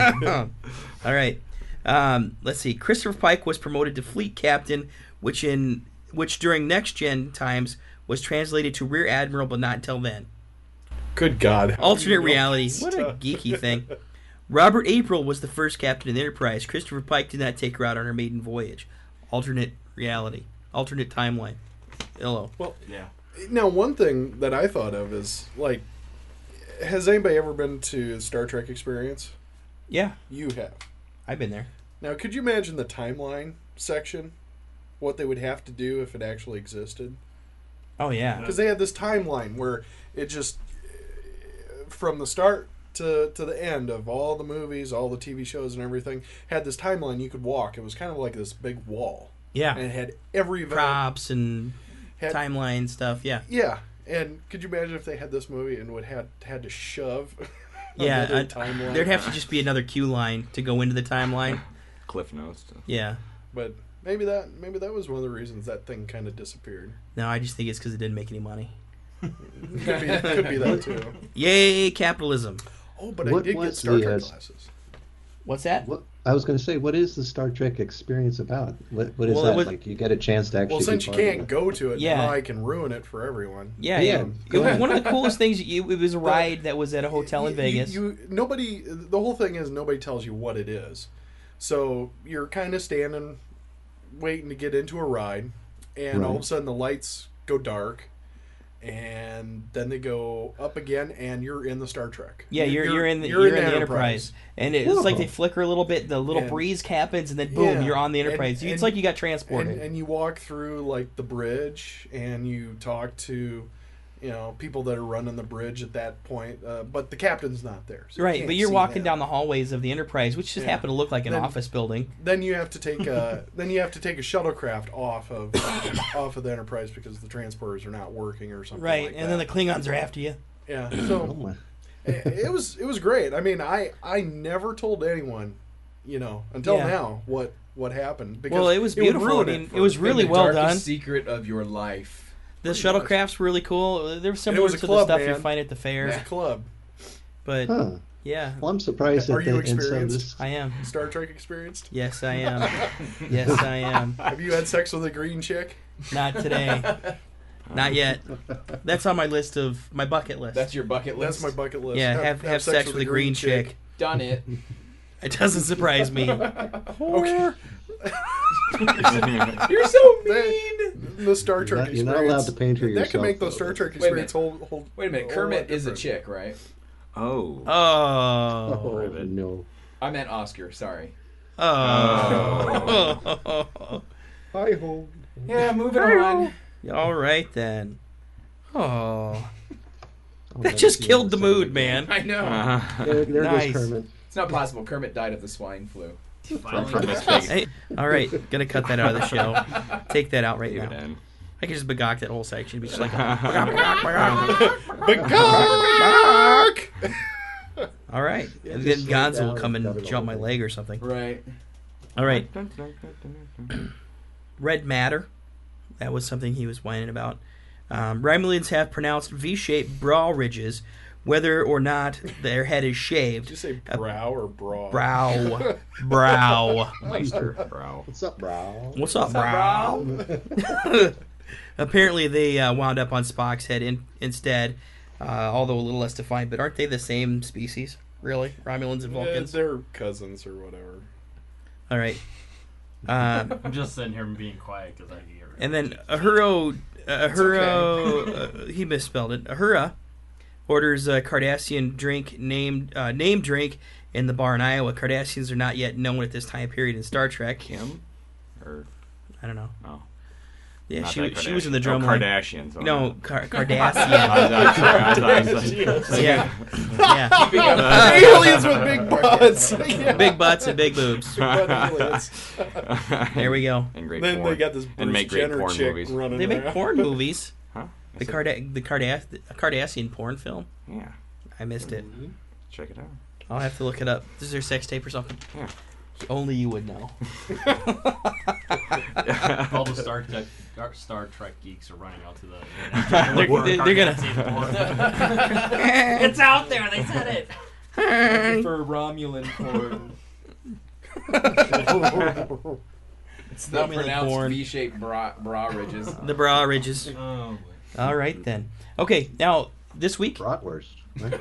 All right. Um, let's see. Christopher Pike was promoted to fleet captain, which in which during next gen times was translated to rear admiral, but not until then. Good God. Alternate reality. What a geeky thing. Robert April was the first captain of the Enterprise. Christopher Pike did not take her out on her maiden voyage. Alternate reality. Alternate timeline. Hello. Well, Yeah. now one thing that I thought of is like, has anybody ever been to Star Trek Experience? Yeah, You have. I've been there. Now, could you imagine the timeline section? What they would have to do if it actually existed? Oh, yeah. Because they had this timeline where it just, from the start to, to the end of all the movies, all the T V shows and everything, had this timeline you could walk. It was kind of like this big wall. Yeah. And it had every event. Props and Had- timeline stuff. Yeah. Yeah. And could you imagine if they had this movie and would had had to shove Yeah. another uh, timeline? there'd have to just be another queue line to go into the timeline. Cliff notes. Yeah. But maybe that maybe that was one of the reasons that thing kind of disappeared. No, I just think it's because it didn't make any money. Could be, could be that too. Yay, capitalism. Oh, but I What did get was Star the, Trek uh, glasses. What's that? What I was going to say, what is the Star Trek experience about? What what is Well, it that? was- Like you get a chance to actually. Well, since be you part of can't it. go to it, Yeah. now I can ruin it for everyone. Yeah, Yeah, yeah. go It was ahead. one of the coolest things. You, it was a ride that was at a hotel in You- Vegas. You, you nobody. The whole thing is nobody tells you what it is, so you're kind of standing, waiting to get into a ride, and all of a Right. sudden the lights go dark, and then they go up again, and you're in the Star Trek. Yeah, you're you're in the you're, in, the Enterprise, Enterprise. and it's Whoa. like they flicker a little bit. The little And- breeze happens, and then boom, Yeah. you're on the And- Enterprise. it's and- like you got transported. And, and you walk through like the bridge, and you talk to, you know, people that are running the bridge at that point. Uh, but the captain's not there, so you right, can't but you're see walking him. down the hallways of the Enterprise, which just Yeah. happen to look like an Then- office building. Then you have to take a then you have to take a shuttlecraft off of off of the Enterprise because the transporters are not working or something. Right, like and then the that. Klingons are after you. yeah. Oh So my. it, it was it was great. I mean, I I never told anyone, you know, until Yeah. now what what happened. Because Well, it was would beautiful. I ruin mean, for- it was really the well darkest done. secret of your life. The pretty much. shuttlecraft's really cool. They're it similar was to a the club, stuff you man. find at the fair, It's a club. but Huh. yeah, Well, I'm surprised that Are you they, and so experienced? this. I am. Star Trek experienced. Yes, I am. Yes, I am. Have you had sex with a green chick? Not today. Not yet. That's on my list of my bucket list. That's your bucket list? That's my bucket list. yeah, have, have, sex, with a green chick. Done it. It doesn't surprise me. Okay. You're so mean. The Star Trek not- you're not experience. allowed to paint her That can yourself, make the though. Star Trek Wait a experience hold, hold. Wait a minute. a whole Kermit lot is a different. chick, right? Oh. Oh. Oh no. I meant Oscar. Sorry. Oh. Hi ho. Yeah, moving on. All right then. Oh. Oh, That just was killed the so mood, good. man. I know. Uh, There, there Nice. goes Kermit. It's not possible. Kermit died of the swine flu. Hey, all right, gonna cut that out of the show. Take that out right leave it now. in. I can just begawk that whole section. Be just like, Bagok! all right. Yeah, And just then slow Gonzo will down come and and cut it jump all my away. leg or something. Right. All right. Red matter. That was something he was whining about. Um, Romulans have pronounced V-shaped brow ridges, whether or not their head is shaved. Did you say brow or bra? Brow. Brow. Meister. Bro. What's up, bro? What's up, brow? Apparently, they uh, wound up on Spock's head in, instead, uh, although a little less defined. But aren't they the same species, really? Romulans and Yeah, Vulcans? they're cousins or whatever. All right. Um, I'm just sitting here and being quiet because I hear it. and then Ahura, uh, Ahura, uh, he misspelled it. Ahura orders a Cardassian drink named uh, name drink in the bar in Iowa. Cardassians are not yet known at this time period in Star Trek. Kim? Or I don't know. oh, Yeah, not she that she was in the Kardashian. drum Oh, line. Kardashians. Oh, No, no. Car- I Cardassian. was sorry, I thought I was like- yeah, yeah. Aliens with big butts. Yeah. Big butts and big boobs. Butt aliens. There we go. And great Then porn. they got this and Bruce make great Jenner porn chick movies. running They make around. porn movies. Huh? The Carda- the Cardass a Cardassian porn film. Yeah, I missed it. check it out. I'll have to look it up. Is there a sex tape or something? Yeah. Only you would know. All the Star Trek, Star Trek geeks are running out to the They're- internet. they're- they're gonna- It's out there. They said it. For Romulan porn. It's the Romulan pronounced porn. V-shaped bra, bra ridges. The bra ridges. Oh, All right then. Okay, now this week. Bratwurst. Right?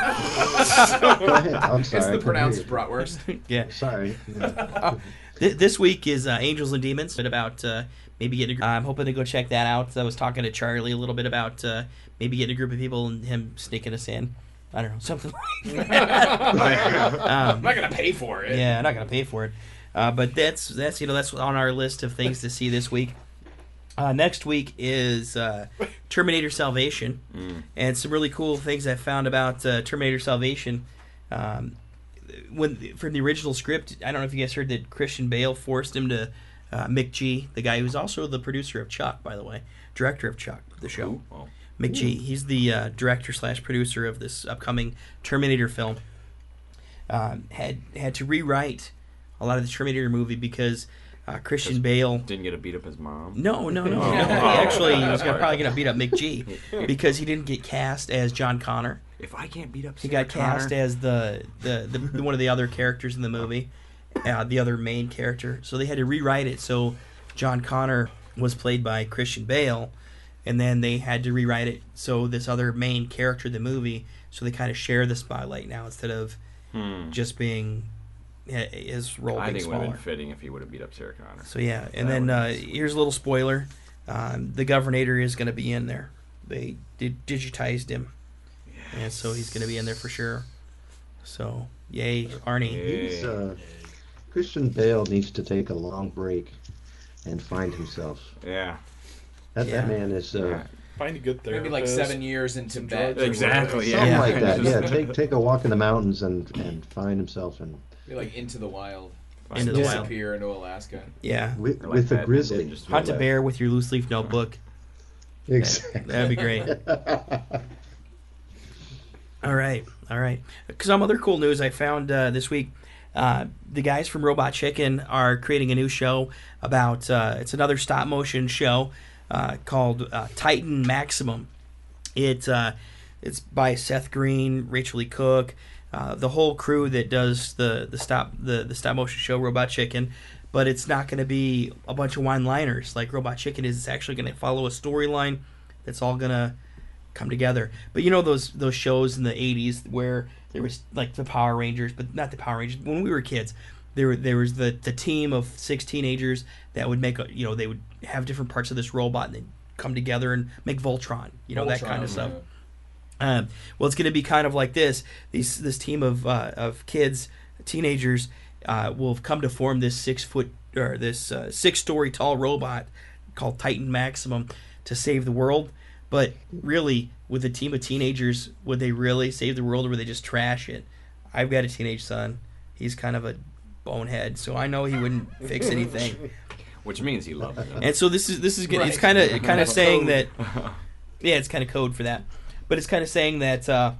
Go ahead. I'm It's sorry. I the couldn't pronounced hear you. Yeah. bratwurst. Sorry. Yeah. Th- This week is uh, Angels and Demons. Bit about uh, maybe getting. A, I'm hoping to go check that out. I was talking to Charlie a little bit about uh, maybe getting a group of people and him sneaking us in. I don't know, something like that. I'm um, not gonna pay for it. yeah, I'm not gonna pay for it. Uh, but that's that's you know that's on our list of things to see this week. Uh, next week is uh, Terminator Salvation, Mm. and some really cool things I found about uh, Terminator Salvation. Um, when from the original script, I don't know if you guys heard that Christian Bale forced him to uh, Mick G, the guy who's also the producer of Chuck, by the way, director of Chuck, the show. Ooh, well, Mick G. He's the uh, director slash producer of this upcoming Terminator film. Um, had had to rewrite a lot of the Terminator movie because uh, Christian Bale. didn't get to beat up his mom. No, no, no. Oh. no. He actually was gonna, probably going to beat up Mick G because he didn't get cast as John Connor. If I can't beat up, He Sarah got cast Connor, as the, the, the, the one of the other characters in the movie, uh, the other main character. So they had to rewrite it so John Connor was played by Christian Bale, and then they had to rewrite it so this other main character in the movie, so they kind of share the spotlight now instead of Hmm. just being uh, his role I being think it would have smaller. been fitting if he would have beat up Sarah Connor. So yeah, and That then uh, would've- here's a little spoiler: um, the Governator is going to be in there. They did digitized him, and so he's going to be in there for sure. So yay, Arnie! He's, uh, Christian Bale needs to take a long break and find himself. Yeah. That, Yeah. that man is uh, Yeah. Find a good therapist. Maybe like seven years in some Tibet. drugs or Exactly, whatever. yeah. something like that. Just- Yeah, take take a walk in the mountains and, and find himself and Be like into the wild. Into the Yeah. wild. Disappear into Alaska. Yeah, with, I like with that. a grizzly. Just- hunt a bear with your loose leaf notebook. Exactly. That'd be great. All right, all right. Some other cool news I found uh, this week. Uh, the guys from Robot Chicken are creating a new show about. Uh, it's another stop motion show uh, called uh, Titan Maximum. It uh, it's by Seth Green, Rachel E. Cook, uh, the whole crew that does the the stop the the stop motion show Robot Chicken. But it's not going to be a bunch of one-liners like Robot Chicken is. It's actually going to follow a storyline that's all going to come together. But you know those those shows in the eighties where there was like the Power Rangers, but not the Power Rangers. When we were kids, there were, there was the, the team of six teenagers that would make a, you know they would have different parts of this robot and they'd come together and make Voltron, you know that Voltron, kind of stuff. yeah. Um, well, it's going to be kind of like this. These this team of uh, of kids, teenagers, uh, will come to form this six foot or this uh, six story tall robot called Titan Maximum to save the world. But really, with a team of teenagers, would they really save the world, or would they just trash it? I've got a teenage son. He's kind of a bonehead, so I know he wouldn't fix anything. Which means he loves it. And so this is this is good. It's Right. kind of kind of saying that. Yeah, it's kind of code for that, but it's kind of saying that. Uh,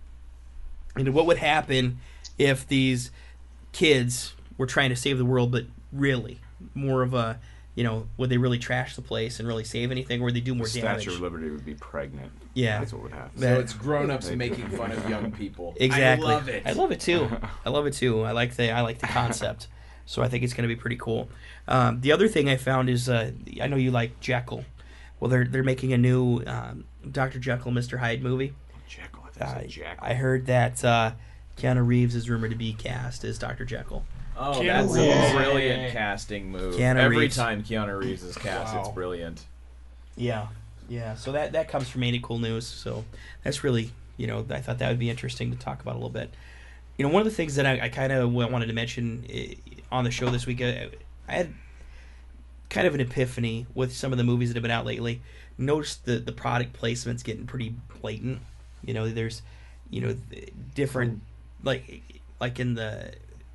you know, what would happen if these kids were trying to save the world, but really more of a, you know, would they really trash the place and really save anything, or would they do more The damage? Statue of Liberty would be pregnant. Yeah. That's what would happen. So it's grown-ups making fun of young people. Exactly. I love it. I love it too. I love it too. I like the I like the concept. So I think it's going to be pretty cool. Um, the other thing I found is uh, I know you like Jekyll. Well, they're they're making a new um, Doctor Jekyll, Mister Hyde movie. Jekyll. I thought Uh, you said Jackal. I heard that uh, Keanu Reeves is rumored to be cast as Doctor Jekyll. Oh, Keanu that's Reeves. a brilliant casting move. Keanu Every Reeves. time Keanu Reeves is cast, it's Wow. brilliant. Yeah, yeah. So that that comes from Ain't It Cool News. So that's really, you know, I thought that would be interesting to talk about a little bit. you know, one of the things that I, I kind of wanted to mention eh, on the show this week, I, I had kind of an epiphany with some of the movies that have been out lately. Noticed the the product placements getting pretty blatant. You know, there's, you know, different, like, like in the,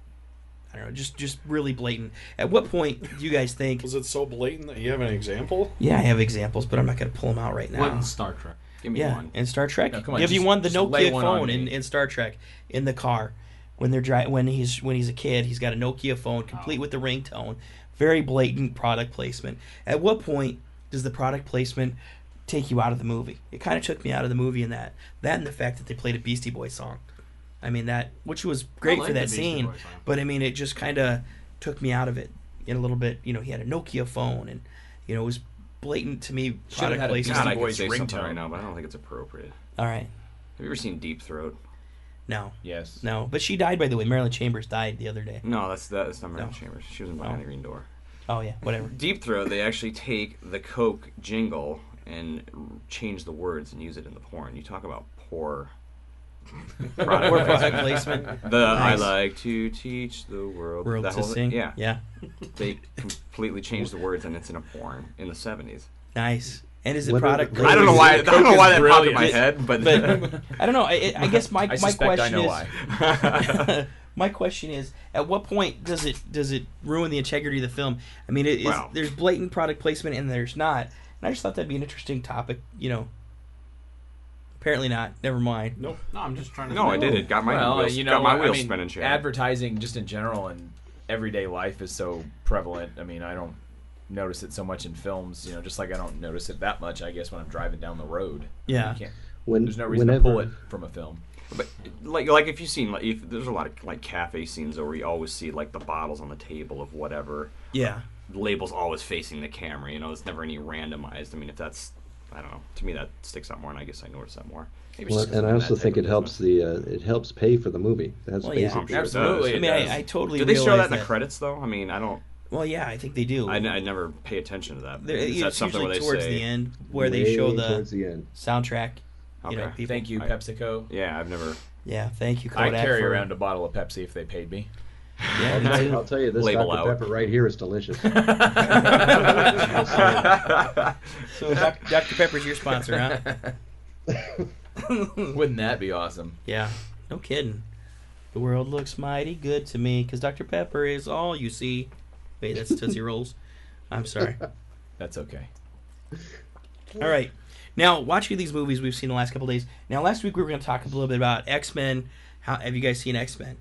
I don't know, just just really blatant. At what point do you guys think? Was it so blatant that you have an example? Yeah, I have examples, but I'm not going to pull them out right now. What in Star Trek? Give me yeah, one. in Star Trek, No, come on, give you just- one the just lay Nokia one on phone me. in, in Star Trek in the car when they're dri- when he's when he's a kid, he's got a Nokia phone complete with the ringtone. Very blatant product placement. At what point does the product placement take you out of the movie? It kind of took me out of the movie in that that and the fact that they played a Beastie Boys song. I mean that, which was great like for the that Beastie scene, Boys song. but I mean it just kind of took me out of it in a little bit. You know, he had a Nokia phone, and you know it was blatant to me Should've product had a placement. God, I Boys could say something ringtone. right now, but I don't think it's appropriate. All right, Have you ever seen Deep Throat? no, Yes. no, but she died, by the way. Marilyn Chambers died the other day. No, that's that, that's not Marilyn No. Chambers. She was in Behind Oh. the Green Door. Oh yeah, whatever. Deep Throat, they actually take the Coke jingle and r- change the words and use it in the porn. You talk about poor product, Poor product placement. The I Nice. like to teach the world, World that to whole sing. thing. Yeah, yeah, they completely changed the words and it's in a porn in the seventies. nice. And is it What are product? the- I don't know why. I don't know why that popped in my brilliant. head, but, But I don't know. I, I guess my I my suspect I question know is. why. My question is, at what point does it does it ruin the integrity of the film? I mean, it is, Wow. there's blatant product placement and there's not. And I just thought that'd be an interesting topic. You know, apparently not. Never mind. Nope. No, I'm just trying to. no, I did. It got my well, wheels, you know, got my I wheels mean, spinning. Chad. advertising just in general and everyday life is so prevalent. I mean, I don't notice it so much in films. You know, just like I don't notice it that much, I guess, when I'm driving down the road. Yeah. You can't, When, there's no reason whenever, to pull it from a film. But like like if you've seen like if there's a lot of like cafe scenes where you always see like the bottles on the table of whatever. Yeah. Labels always facing the camera. You know, it's never any randomized. I mean, if that's I don't know. To me, that sticks out more, and I guess I notice that more. Maybe it's Well, just 'cause and I I'm in also that think type it of helps business. the uh, it helps pay for the movie. That's Well, yeah. basically I'm sure it Absolutely. does. I mean, it does. I, I totally. Do they show realize that in the that. credits though? I mean, I don't. Well, yeah, I think they do. I, n- I never pay attention to that. There- Is that it's something usually where they towards say? the end where they way show the towards the end. soundtrack. You know, Okay. people. Thank you, I- PepsiCo. Yeah, I've never. Yeah, thank you, I Kodak. carry for, around a bottle of Pepsi if they paid me. Yeah, I'll, me tell you, too. I'll tell you, this Label Doctor out. Pepper right here is delicious. So Doc- Doctor Pepper's your sponsor, huh? Wouldn't that be awesome? Yeah, no kidding. The world looks mighty good to me because Doctor Pepper is all you see. Wait, that's Tootsie Rolls. I'm sorry. That's okay. All right. Now, watching these movies we've seen the last couple days. Now, last week we were going to talk a little bit about X-Men. How have you guys seen X-Men?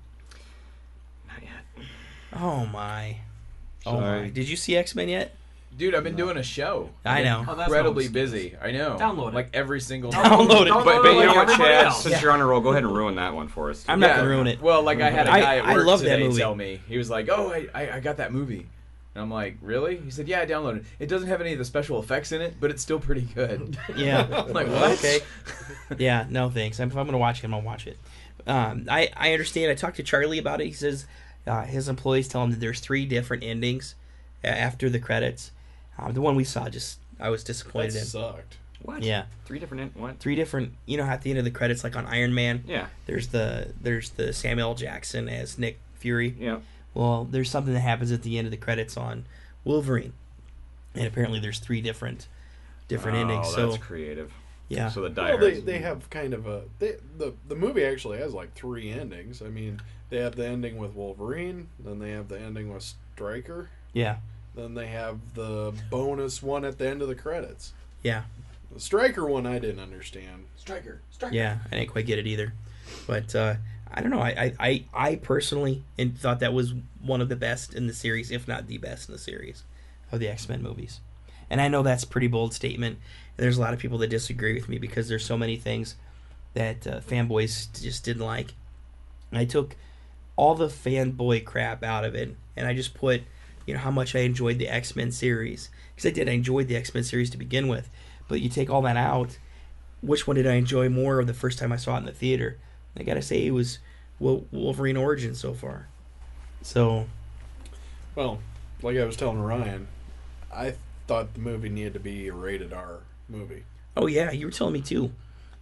Not yet. Oh my. Oh my. Sorry. Did you see X-Men yet? Dude, I've been doing a show. I I've been know. Oh, that's Incredibly not busy. I know. Download it. Like every single Download it. Download But, but you like know what, everybody Chad? else. Since you're on a roll, go ahead and ruin that one for us. I'm not going to ruin it. Well, like I had a I- guy at I work love that today movie. tell me. He was like, "Oh, I, I I got that movie." And I'm like, "Really?" He said, "Yeah, I downloaded it. It doesn't have any of the special effects in it, but it's still pretty good." Yeah. I'm like, what? Okay. Yeah, no thanks. If I'm going to watch it, I'm going to watch it. Um, I, I understand. I talked to Charlie about it. He says uh, his employees tell him that there's three different endings uh, after the credits. Uh, the one we saw, just I was That disappointed in. sucked. What? Yeah. Three different. In- what? Three different, you know, at the end of the credits, like on Iron Man, Yeah. there's the there's the Samuel L. Jackson as Nick Fury. Yeah. Well, there's something that happens at the end of the credits on Wolverine, and apparently there's three different different oh, endings. that's So creative. yeah, So the Well, Die they, Hards- they have kind of a they, the the movie actually has like three endings. I mean, they have the ending with Wolverine, then they have the ending with Stryker, yeah, then they have the bonus one at the end of the credits. yeah, The Stryker one I didn't understand. Striker, striker. yeah. I didn't quite get it either, but uh, I don't know. I, I, I, I personally and thought that was one of the best in the series, if not the best in the series of the X-Men movies. And I know that's a pretty bold statement. And there's a lot of people that disagree with me because there's so many things that uh, fanboys just didn't like. And I took all the fanboy crap out of it, and I just put, you know, how much I enjoyed the X-Men series. Because I did. I enjoyed the X-Men series to begin with. But you take all that out, which one did I enjoy more of the first time I saw it in the theater? I gotta say it was Wol- Wolverine Origins so far. So, Well, like I was telling Ryan, I thought the movie needed to be a rated R movie. oh yeah, you were telling me too.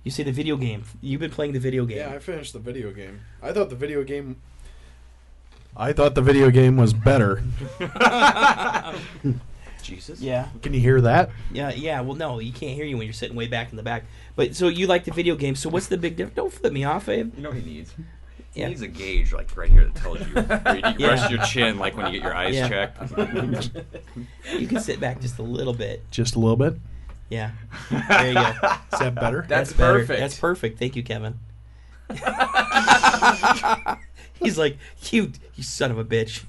You say the video game. You've been playing the video game. Yeah, I finished the video game. I thought the video game. I thought the video game was better. Jesus. Yeah. Can you hear that? Yeah, yeah. Well, no, you can't hear you when you're sitting way back in the back. But so you like the video game. So what's the big difference? Don't flip me off, Abe. You know what he needs? He Yeah. needs a gauge like right here that tells you where you Yeah. rest your chin like when you get your eyes Yeah. checked. You can sit back just a little bit. Just a little bit. Yeah. There you go. Is that better? That's better. perfect. That's perfect. Thank you, Kevin. He's like, you, you son of a bitch.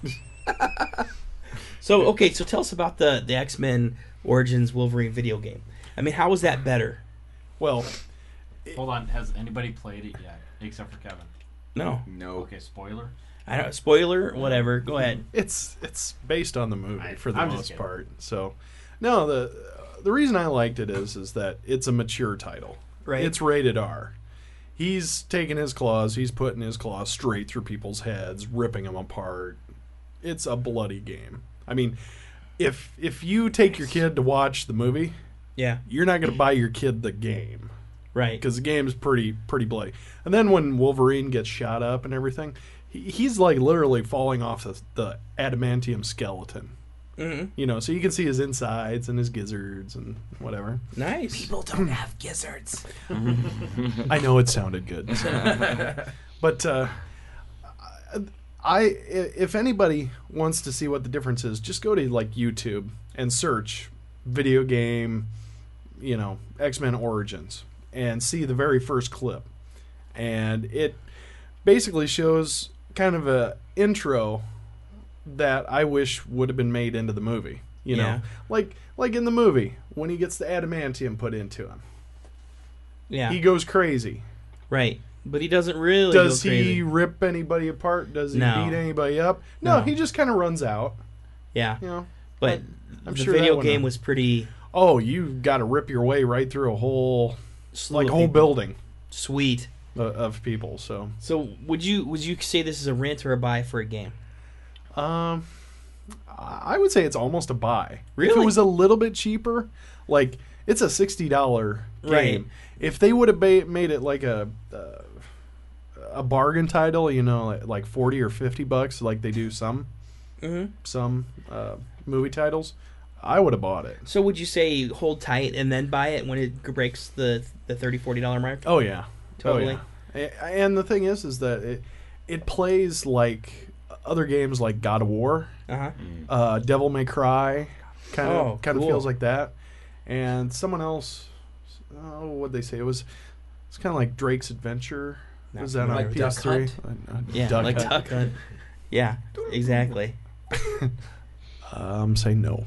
So, okay, so tell us about the, the X-Men Origins Wolverine video game. I mean, how was that better? Well, Hold on, has anybody played it yet? Except for Kevin. No. No. Okay, spoiler. I don't, spoiler, whatever. Go ahead. it's it's based on the movie I- for the I'm just most kidding. part. So, no, the the reason I liked it is is that it's a mature title. Right. It's rated R. He's taking his claws. He's putting his claws straight through people's heads, ripping them apart. It's a bloody game. I mean, if if you take your kid to watch the movie, Yeah. you're not going to buy your kid the game Right. because the game's pretty pretty bloody. And then when Wolverine gets shot up and everything, he, he's like literally falling off the, the adamantium skeleton. Mm-hmm. You know, so you can see his insides and his gizzards and whatever. Nice. People don't have gizzards. I know it sounded good, so. But uh, I, if anybody wants to see what the difference is, just go to like YouTube and search video game, you know, X-Men Origins, and see the very first clip, and it basically shows kind of a intro that I wish would have been made into the movie. You know, Yeah. like like in the movie when he gets the adamantium put into him, Yeah. he goes crazy. Right. But he doesn't really Does go crazy. he rip anybody apart? Does he No. beat anybody up? No, No. he just kind of runs out. Yeah. You know, But I'm the sure that video wouldn't game have- was pretty Oh, you got to rip your way right through a whole, slew like of a whole people. building Sweet. of, of people. So, So would you would you say this is a rent or a buy for a game? um, I would say it's almost a buy. If Really? it was a little bit cheaper, like it's a sixty dollar game. Right. If they would have ba- made it like a uh, a bargain title, you know, like, like forty or fifty bucks, like they do some Mm-hmm. some uh, movie titles, I would have bought it. So would you say hold tight and then buy it when it breaks the the thirty forty dollar mark? Oh yeah, Totally. Oh, yeah. A- And the thing is, is that it it plays like other games like God of War, Uh-huh. uh, Devil May Cry, kind of Oh, kind of cool. feels like that. And someone else, oh, what'd they say? It was it's kind of like Drake's Adventure. Not Was that on like P Duck S three? Hunt? Uh, uh, Yeah, Duck like Hunt. Duck Hunt. Yeah, exactly. Um, say no.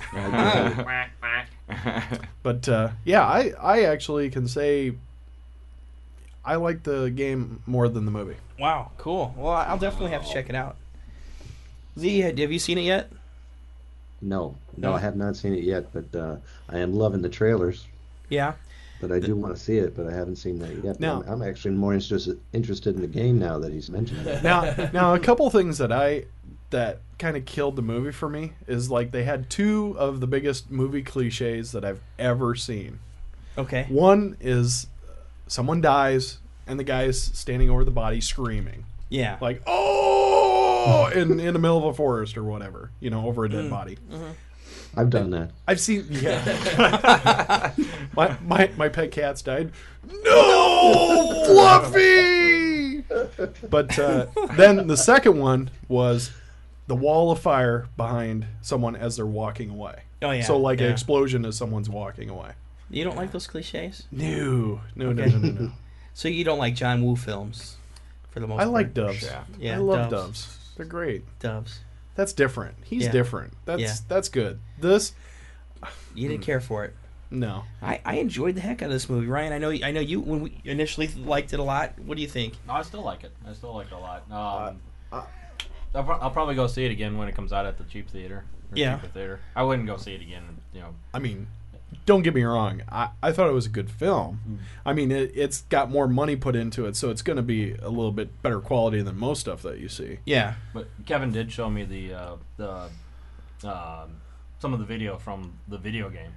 But uh, yeah, I I actually can say I like the game more than the movie. Wow, cool. Well, I'll definitely have to check it out. Z, have you seen it yet? No, no, I have not seen it yet, but uh, I am loving the trailers. Yeah. But I do want to see it, but I haven't seen that yet. Now- I'm, I'm actually more interested interested in the game now that he's mentioned it. Now, now a couple things that I that kind of killed the movie for me is like they had two of the biggest movie cliches that I've ever seen. Okay. One is uh, someone dies and the guy's standing over the body screaming, Yeah. like "oh!" in in the middle of a forest or whatever, you know, over a dead body. I've done that. I've seen, yeah. my, my my pet cat's died. No, Fluffy. But uh, then the second one was the wall of fire behind someone as they're walking away. Oh, yeah, So like an yeah. explosion as someone's walking away. You don't like those cliches? No, no, no, Okay. no, no, no. So you don't like John Woo films, for the most I part? like doves. Shaft. Yeah, I love doves. doves. They're great. Doves. That's different. He's Yeah. different. That's Yeah. that's good. This, You didn't care for it. no. I, I enjoyed the heck out of this movie, Ryan. I know I know you when we initially liked it a lot. What do you think? No, I still like it. I still like it a lot. Um, Uh, I'll, pro- I'll probably go see it again when it comes out at the cheap theater. Or Yeah. cheaper theater. I wouldn't go see it again. You know. I mean, don't get me wrong. I, I thought it was a good film. I mean, it, it's got more money put into it, so it's going to be a little bit better quality than most stuff that you see. Yeah. But Kevin did show me the uh, the um, some of the video from the video game,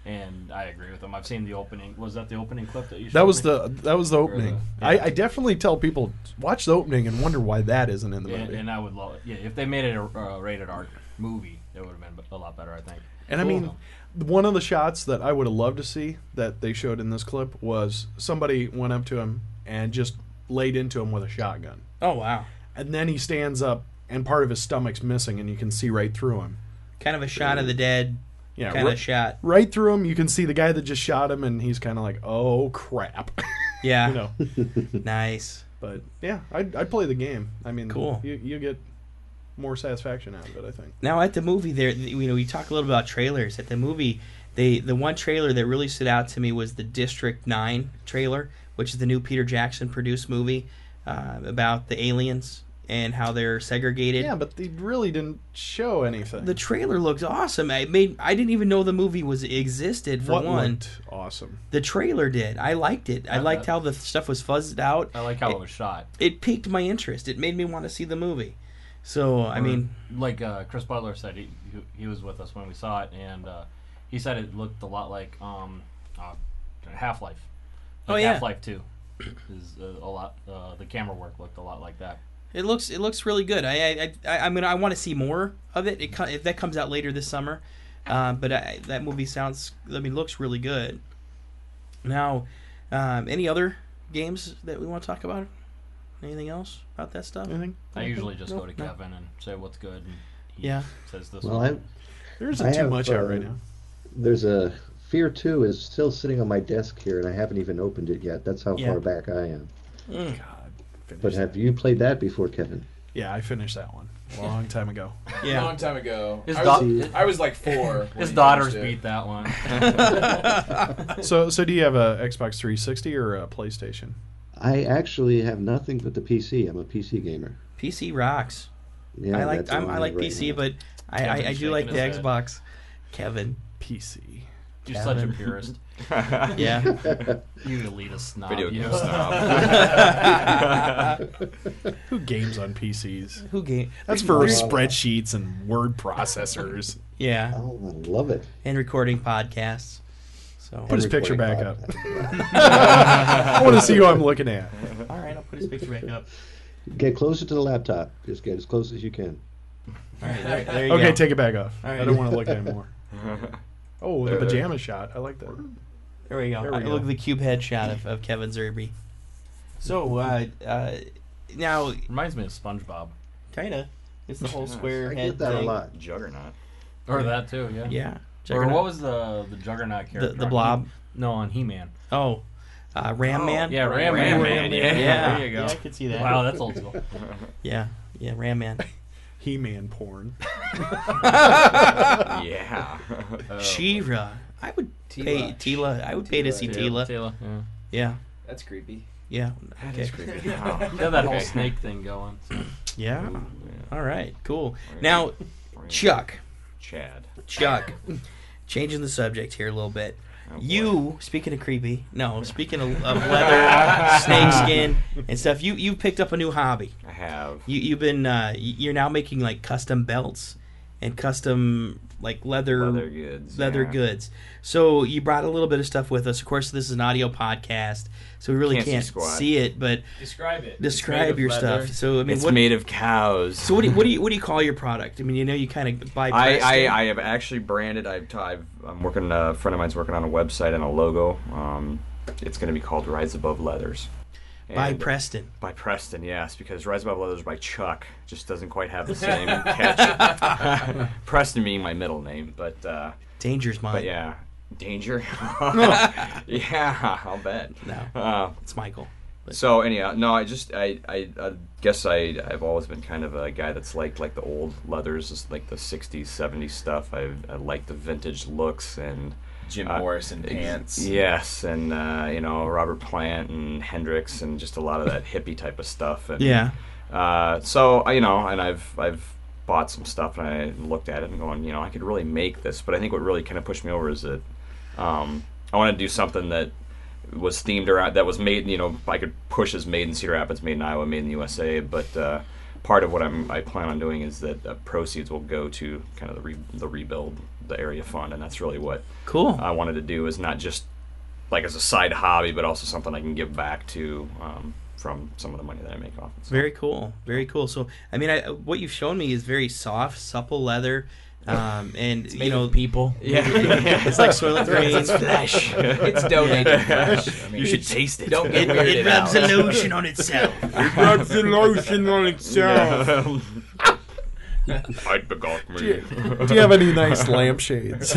and I agree with him. I've seen the opening. Was that the opening clip that you? That showed was me? the that was the opening. the- I, yeah. I definitely tell people watch the opening and wonder why that isn't in the Yeah, movie. and I would love it. Yeah, if they made it a uh, rated R movie, it would have been a lot better, I think. And I mean, one of the shots that I would have loved to see that they showed in this clip was somebody went up to him and just laid into him with a shotgun. Oh, wow. And then he stands up and part of his stomach's missing and you can see right through him. Kind of a shot of the dead Yeah, kind ri- of shot. Right through him, you can see the guy that just shot him and he's kind of like, oh, crap. Yeah. You know. Nice. But, yeah, I'd, I'd play the game. I mean, Cool. you, you get more satisfaction out of it, I think. Now at the movie, there, you know, we talk a little about trailers. At the movie, they the one trailer that really stood out to me was the District Nine trailer, which is the new Peter Jackson produced movie uh, about the aliens and how they're segregated. Yeah, but they really didn't show anything. The trailer looks awesome. I made I didn't even know the movie was existed for What one. looked awesome? The trailer did. I liked it. I Uh, liked uh, how the stuff was fuzzed out. I like how it, it was shot. It piqued my interest. It made me want to see the movie. So I Or, mean, like uh, Chris Butler said, he, he he was with us when we saw it, and uh, he said it looked a lot like um, uh, Half Life. Oh, yeah. Half Life Two is uh, a lot. Uh, the camera work looked a lot like that. it looks it looks really good. I I I, I mean I want to see more of it. It co- if that comes out later this summer, uh, but I, that movie sounds. I mean, looks really good. Now, um, any other games that we want to talk about? Anything else about that stuff? Anything? I usually just No, go to no. Kevin and say what's good. And he Yeah. says this. Well, one. I'm, There isn't I too have, much out uh, right now. There's a Fear two is still sitting on my desk here, and I haven't even opened it yet. That's how Yeah. far back I am. Mm. God. Finish But that. have you played that before, Kevin? Yeah, I finished that one a long time ago. A Yeah. long time ago. His I, da- was, I was like four. when His he daughters finished it. beat that one. So, so do you have a Xbox three sixty or a PlayStation? I actually have nothing but the P C. I'm a P C gamer. P C rocks. Yeah, I like that's I'm, all I have like right P C, now. but I, I, I Kevin's do like the shaking his head. Xbox. Kevin. P C. You're such a Kevin. purist. Yeah. You elitist snob. Video you. game snob. Who games on P Cs? Who game? That's for Well, spreadsheets and word processors. Yeah. Oh, I love it. And recording podcasts. So. Put his And picture back recording up. podcast. I want to see who I'm looking at. All right, I'll put his picture back up. Get closer to the laptop. Just get as close as you can. All right, there, there you Okay, go. take it back off. All right. I don't want to look anymore. Oh, the pajama shot. I like that. There we go. There we Uh, go. Look at the cube head shot of, of Kevin Zerby. So, uh, uh, now, Reminds me of SpongeBob. kinda, it's the whole square I head get that thing. a lot. Juggernaut. Or that too, yeah. Yeah. Or Juggernaut. what was the the Juggernaut the, character? the blob? No, on He-Man. Oh, uh, Ram Man. Yeah, Ram, Ram Man. Man, Yeah, yeah. there you go. Yeah, I could see that. Wow, that's old school. Yeah, yeah, Ram Man. He-Man porn. Yeah. She-Ra. I would pay Tila. I would pay to see Tila. Tila, yeah. Yeah, That's creepy. yeah. That Okay. is creepy. Wow. They had that whole Okay. snake thing going. So. Yeah. Yeah. All right. Cool. Now, Chuck. Chad. Chuck. Changing the subject here a little bit. Oh, boy. You, speaking of creepy, no, speaking of, of leather, snakeskin, and stuff, you you picked up a new hobby. I have. You you've been uh, y- you're now making like custom belts and custom like leather Leather goods. leather yeah. goods. So you brought a little bit of stuff with us. Of course, this is an audio podcast, so we really Can't see can't squat. see it. But Describe it. describe your stuff. So I mean, It's what, made of cows. so what do you, what do you what do you call your product? I mean, you know, you kind of buy. I, I, Preston. I have actually branded. I've, I've I'm working. A friend of mine's working on a website and a logo. Um, it's going to be called Rise Above Leathers. by And- Preston. By Preston, yes, because Rise Above Leathers by Chuck just doesn't quite have the same catch. Preston being my middle name, but uh, Danger's mine. but yeah, Danger. Yeah, I'll bet. No, Uh, it's Michael. So anyhow, no, I just I, I, I guess I I've always been kind of a guy that's liked like the old leathers, just like the sixties, seventies stuff. I I like the vintage looks and Jim uh, Morrison ex- pants. Yes, and uh, you know Robert Plant and Hendrix and just a lot of that hippie type of stuff. And, Yeah. Uh, so I- you know, and I've I've bought some stuff and I looked at it and going, you know, I could really make this. But I think what really kind of pushed me over is that um, I want to do something that was themed around, that was made, you know, I could push as made in Cedar Rapids, made in Iowa, made in the U S A, but uh, part of what I'm I plan on doing is that uh, proceeds will go to kind of the re, the rebuild the area fund, and that's really what cool I wanted to do, is not just like as a side hobby, but also something I can give back to um, from some of the money that I make off it. So. Very cool, very cool. So, I mean, I, what you've shown me is very soft, supple leather, um, and It's you made know, of people. Yeah, it's like Soylent Green. It's flesh. It's donated flesh. I mean, You should taste it. Don't get It, weirded it rubs out. the lotion on itself. It rubs the lotion on itself. I begot me. Do you, do you have any nice lampshades?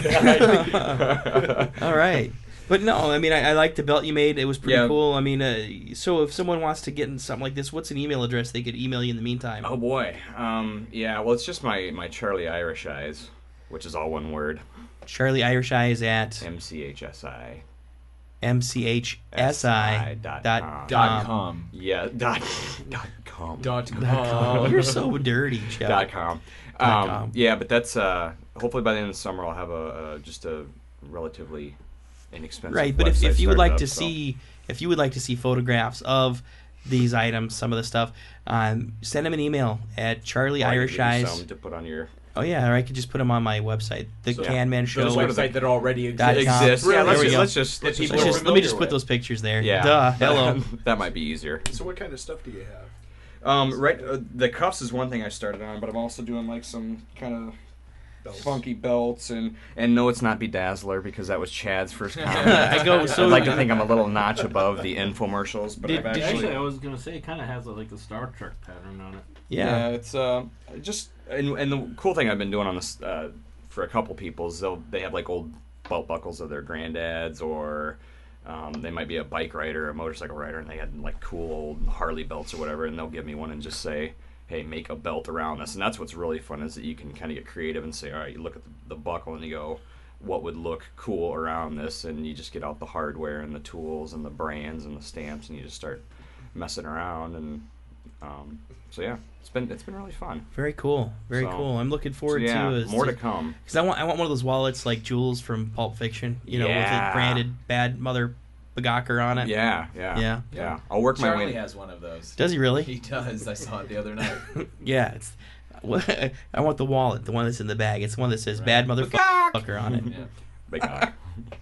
All right. But no, I mean, I, I like the belt you made. It was pretty Yeah. cool. I mean, uh, so if someone wants to get in something like this, what's an email address they could email you in the meantime? Oh boy. Um, yeah. Well, it's just my my Charlie Irish Eyes, which is all one word. Charlie Irish Eyes at M C H S I. M C H S I dot dot com. Dot com. Yeah. Dot dot com. Dot com. Oh, you're so dirty, Chuck. Dot com. Dot Um, com. yeah, but that's uh, hopefully by the end of the summer I'll have a, a just a relatively inexpensive Right, but if, website if you would started like up, to so. see if you would like to see photographs of these items, some of the stuff, um, send them an email at Charlie Or I could Irish give you Eyes. some to put on your Oh yeah, or I could just put them on my website, the So- Can Man Show. Those website that already dot exists. com. exists. Yeah, There let's we just, go. let's just let's That just people Let's are just, let me familiar just put with. those pictures there. yeah. Duh. Hello. That might be easier. So what kind of stuff do you have? Um, right, uh, the cuffs is one thing I started on, but I'm also doing like some kind of Belts. funky belts and and no, it's not Bedazzler because that was Chad's first comment. I go so. I'd like to think I'm a little notch above the infomercials, but Did- I've did actually, Actually, I was gonna say it kind of has a, like the Star Trek pattern on it. yeah. it's uh, just and, and the cool thing I've been doing on this uh, for a couple people is they'll they have like old belt buckles of their granddads, or um, they might be a bike rider, a motorcycle rider, and they had like cool old Harley belts or whatever, and they'll give me one and just say, hey, make a belt around this. And that's what's really fun, is that you can kind of get creative and say, all right, you look at the, the buckle and you go, what would look cool around this? And you just get out the hardware and the tools and the brands and the stamps, and you just start messing around. And um, so yeah, it's been it's been really fun. Very cool. Very So- cool. I'm looking forward so yeah, to is more to come. Because I want I want one of those wallets like Jules from Pulp Fiction. You know, with Yeah. it branded bad mother Bagacker on it. Yeah, yeah, Yeah. yeah. I'll work my Charlie way. has one of those. Does he really? He does. I saw it the other night. Yeah. It's. I want the wallet, the one that's in the bag. It's the one that says Right. "bad motherfucker" on it. Yeah. Big guy.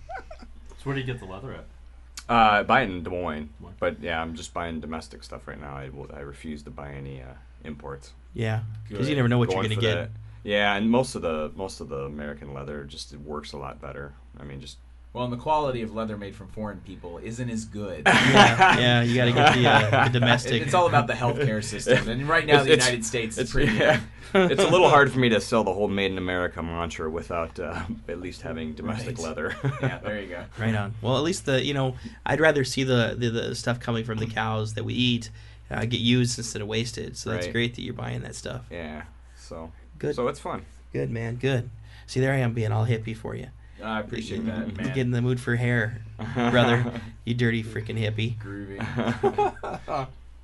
So where do you get the leather at? Uh, buy it in Des Moines, but yeah, I'm just buying domestic stuff right now. I will, I refuse to buy any uh, imports. Yeah, because Good. you never know what Going you're for gonna get. the- yeah, and most of the most of the American leather just it works a lot better. I mean, just Well, and the quality of leather made from foreign people isn't as good. Yeah, yeah, you got to get the, uh, the domestic. It- It's all about the healthcare system, and right now It's- the it's- United States is it's pretty. yeah, it's a little hard for me to sell the whole "Made in America" mantra without uh, at least having domestic Right. leather. Yeah, there you go. Right on. Well, at least the you know I'd rather see the the, the stuff coming from the cows that we eat uh, get used instead of wasted. So that's Right. great that you're buying that stuff. Yeah, so Good. So it's fun. Good man. Good. See, there I am being all hippie for you. I appreciate that, You man. get in the mood for hair, brother. You dirty freaking hippie. Groovy.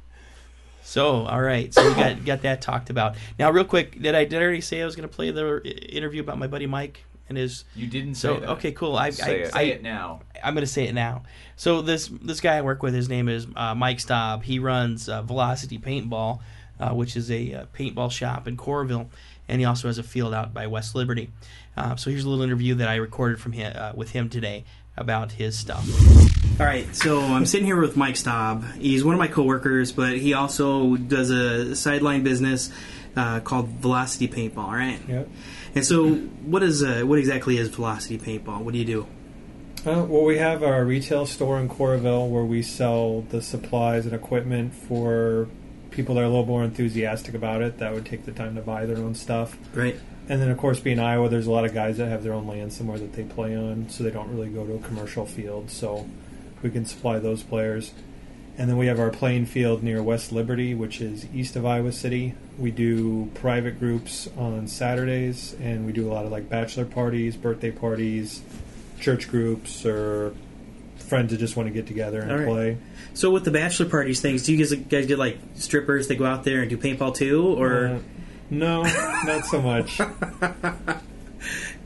So, all right. So we got got that talked about. Now, real quick, did I did I already say I was going to play the i- interview about my buddy Mike and his? You didn't So say that. okay, cool. I Say I, it. I, Say it now. I'm going to say it now. So this this guy I work with, his name is uh, Mike Staub. He runs uh, Velocity Paintball, uh, which is a uh, paintball shop in Coralville, and he also has a field out by West Liberty. Uh, so here's a little interview that I recorded from him uh, with him today about his stuff. All right, so I'm sitting here with Mike Staub. He's one of my coworkers, but he also does a sideline business uh, called Velocity Paintball, right? Yep. And so, what is uh, what exactly is Velocity Paintball? What do you do? Uh, well, we have our retail store in Coralville where we sell the supplies and equipment for people that are a little more enthusiastic about it, that would take the time to buy their own stuff. Right. And then, of course, being Iowa, there's a lot of guys that have their own land somewhere that they play on, so they don't really go to a commercial field. So we can supply those players. And then we have our playing field near West Liberty, which is east of Iowa City. We do private groups on Saturdays, and we do a lot of like bachelor parties, birthday parties, church groups, or friends that just want to get together and All right. play. So with the bachelor parties things, do you guys, guys get like strippers that go out there and do paintball too, or Uh, no, not so much.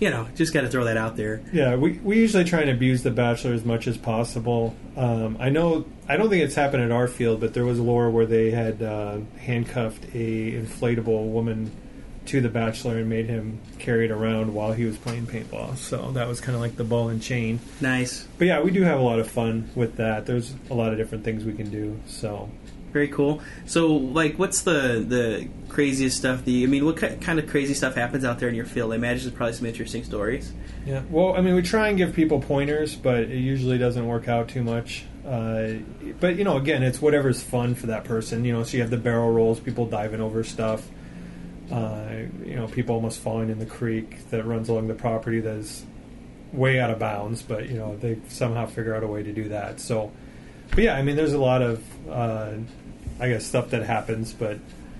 you know, just got to throw that out there. Yeah, we, we usually try and abuse the Bachelor as much as possible. Um, I know, I don't think it's happened at our field, but there was lore where they had uh, handcuffed a inflatable woman to the Bachelor and made him carry it around while he was playing paintball. So that was kind of like the ball and chain. Nice. But yeah, we do have a lot of fun with that. There's a lot of different things we can do. So very cool. So, like, what's the the craziest stuff? The I mean, what ki- kind of crazy stuff happens out there in your field? I imagine there's probably some interesting stories. Yeah. Well, I mean, we try and give people pointers, but it usually doesn't work out too much. Uh, but you know, again, it's whatever's fun for that person. You know, so you have the barrel rolls, people diving over stuff. Uh, you know, people almost falling in the creek that runs along the property that is way out of bounds, but you know, they somehow figure out a way to do that. So, but yeah, I mean, there's a lot of, uh, I guess, stuff that happens, but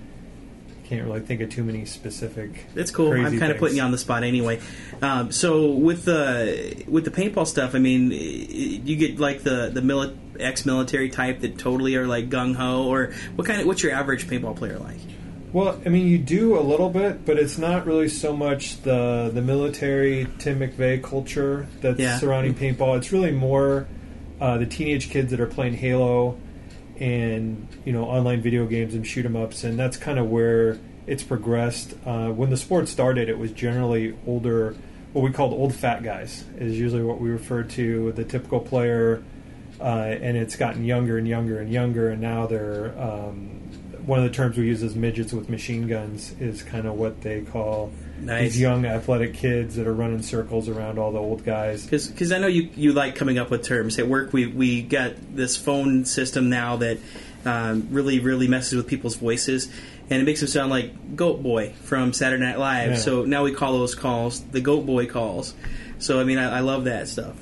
can't really think of too many specific. That's cool. I'm kind of putting you on the spot anyway. Um, so with the with the paintball stuff, I mean, you get like the the mili- ex-military type that totally are like gung ho, or what kind of what's your average paintball player like? Well, I mean, you do a little bit, but it's not really so much the the military Tim McVeigh culture that's Yeah. surrounding paintball. It's really more uh, the teenage kids that are playing Halo and, you know, online video games and shoot 'em ups, and that's kind of where it's progressed. Uh, when the sport started, it was generally older, what we called old fat guys, is usually what we refer to the typical player, uh, and it's gotten younger and younger and younger, and now they're um, one of the terms we use is midgets with machine guns is kind of what they call Nice. these young athletic kids that are running circles around all the old guys. Because I know you, you like coming up with terms. At work, we, we got this phone system now that um, really, really messes with people's voices. And it makes them sound like Goat Boy from Saturday Night Live. Yeah. So now we call those calls the Goat Boy calls. So, I mean, I, I love that stuff.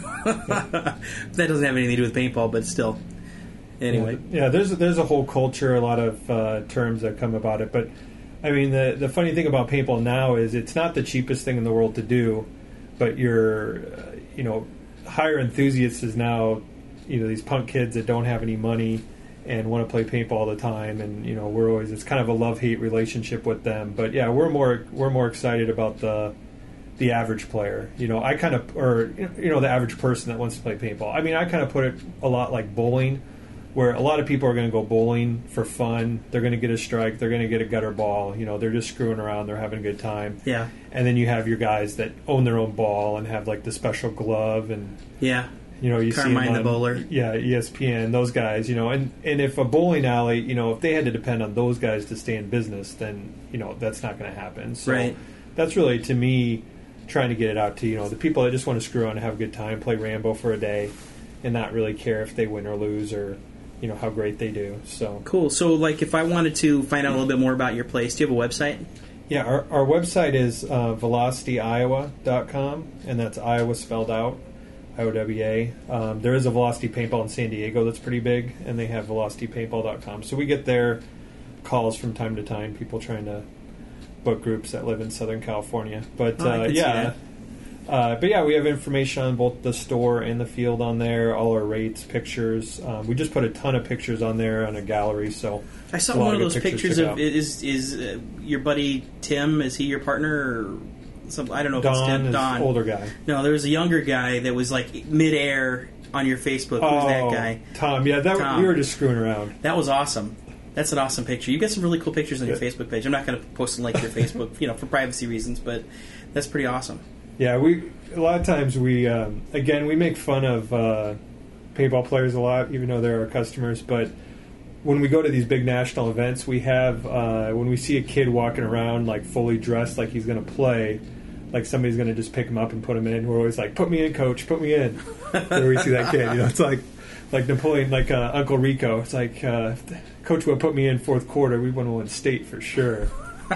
That doesn't have anything to do with paintball, but still. Anyway. Yeah, yeah, there's there's a whole culture, a lot of uh, terms that come about it. But I mean, the the funny thing about paintball now is it's not the cheapest thing in the world to do, but your uh, you know higher enthusiasts is now you know these punk kids that don't have any money and want to play paintball all the time, and you know we're always it's kind of a love hate relationship with them. But yeah, we're more we're more excited about the the average player. You know, I kind of or you know the average person that wants to play paintball. I mean, I kind of put it a lot like bowling, where a lot of people are going to go bowling for fun. They're going to get a strike. They're going to get a gutter ball. You know, they're just screwing around. They're having a good time. Yeah. And then you have your guys that own their own ball and have like the special glove and Yeah. you know you Carmine see them the on, bowler. Yeah, E S P N. Those guys. You know, and and if a bowling alley, you know, if they had to depend on those guys to stay in business, then you know that's not going to happen. So Right. that's really to me trying to get it out to you know the people that just want to screw around and have a good time, play Rambo for a day, and not really care if they win or lose or. You know how great they do. So Cool. So, like, if I wanted to find out a little bit more about your place, do you have a website? yeah, our, our website is uh, velocity iowa dot com, and that's Iowa spelled out, I O W A. Um, there is a Velocity Paintball in San Diego that's pretty big, and they have velocity paintball dot com. So we get their calls from time to time, people trying to book groups that live in Southern California. But Oh, I uh, can see yeah. that. Uh, but yeah, we have information on both the store and the field on there, all our rates, pictures. Um, we just put a ton of pictures on there on a gallery. So I saw a lot one of good those pictures check of out. is is uh, your buddy Tim? Is he your partner? Or some, I don't know if it's Don Tim. is Don, older guy. No, there was a younger guy that was like midair on your Facebook. Who's Oh, that guy? Tom. Yeah, that Tom. we were just screwing around. That was awesome. That's an awesome picture. You got some really cool pictures on your Yeah. Facebook page. I'm not going to post them like your Facebook, you know, for privacy reasons, but that's pretty awesome. Yeah, we a lot of times we um, again we make fun of uh, paintball players a lot, even though they're our customers. But when we go to these big national events, we have uh, when we see a kid walking around like fully dressed like he's going to play, like somebody's going to just pick him up and put him in. We're always like, "Put me in, coach. Put me in." Whenever we see that kid, you know, it's like like Napoleon, like uh, Uncle Rico. It's like uh, if the coach would put me in fourth quarter, we would have won state for sure.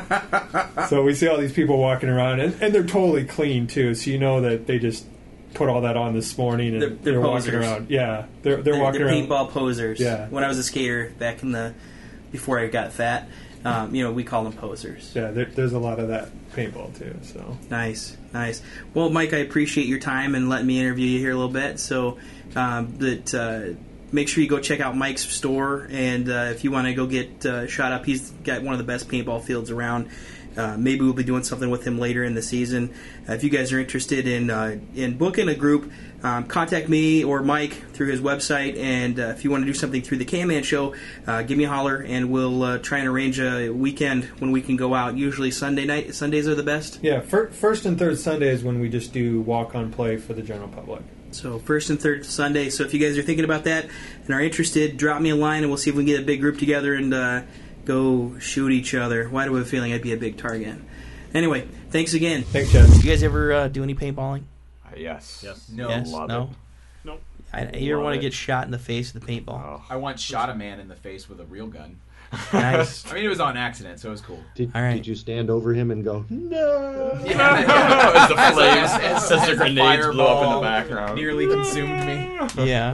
So we see all these people walking around, and, and they're totally clean too. So you know that they just put all that on this morning, and They're- they're, they're walking posers. around. Yeah, they're they're, They're, walking they're around. paintball posers. Yeah. When I was a skater back in the before I got fat, um, you know, we call them posers. Yeah, there, there's a lot of that paintball too. So Nice, nice. Well, Mike, I appreciate your time and letting me interview you here a little bit. So um, that uh, make sure you go check out Mike's store, and uh, if you want to go get uh, shot up, he's got one of the best paintball fields around. Uh, maybe we'll be doing something with him later in the season. Uh, if you guys are interested in uh, in booking a group, um, contact me or Mike through his website. And uh, if you want to do something through the Can-Man Show, uh, give me a holler, and we'll uh, try and arrange a weekend when we can go out. Usually Sunday night. Sundays are the best. Yeah, fir- first and third Sunday is when we just do walk-on play for the general public. So first and third Sunday. So if you guys are thinking about that and are interested, drop me a line, and we'll see if we can get a big group together and uh, go shoot each other. Why do I have a feeling I'd be a big target? Anyway, thanks again. Thanks, Chad. You guys ever uh, do any paintballing? Uh, yes. Yes. No. Yes? Love No? it. Nope. I, you ever Love want to it. get shot in the face with a paintball? Oh. I once shot a man in the face with a real gun. Nice. I mean, it was on accident, so it was cool. Did, All right. did you stand over him and go, no? As the As- flames, as- as the as grenades blew up in the fireball background. Nearly consumed me. Yeah.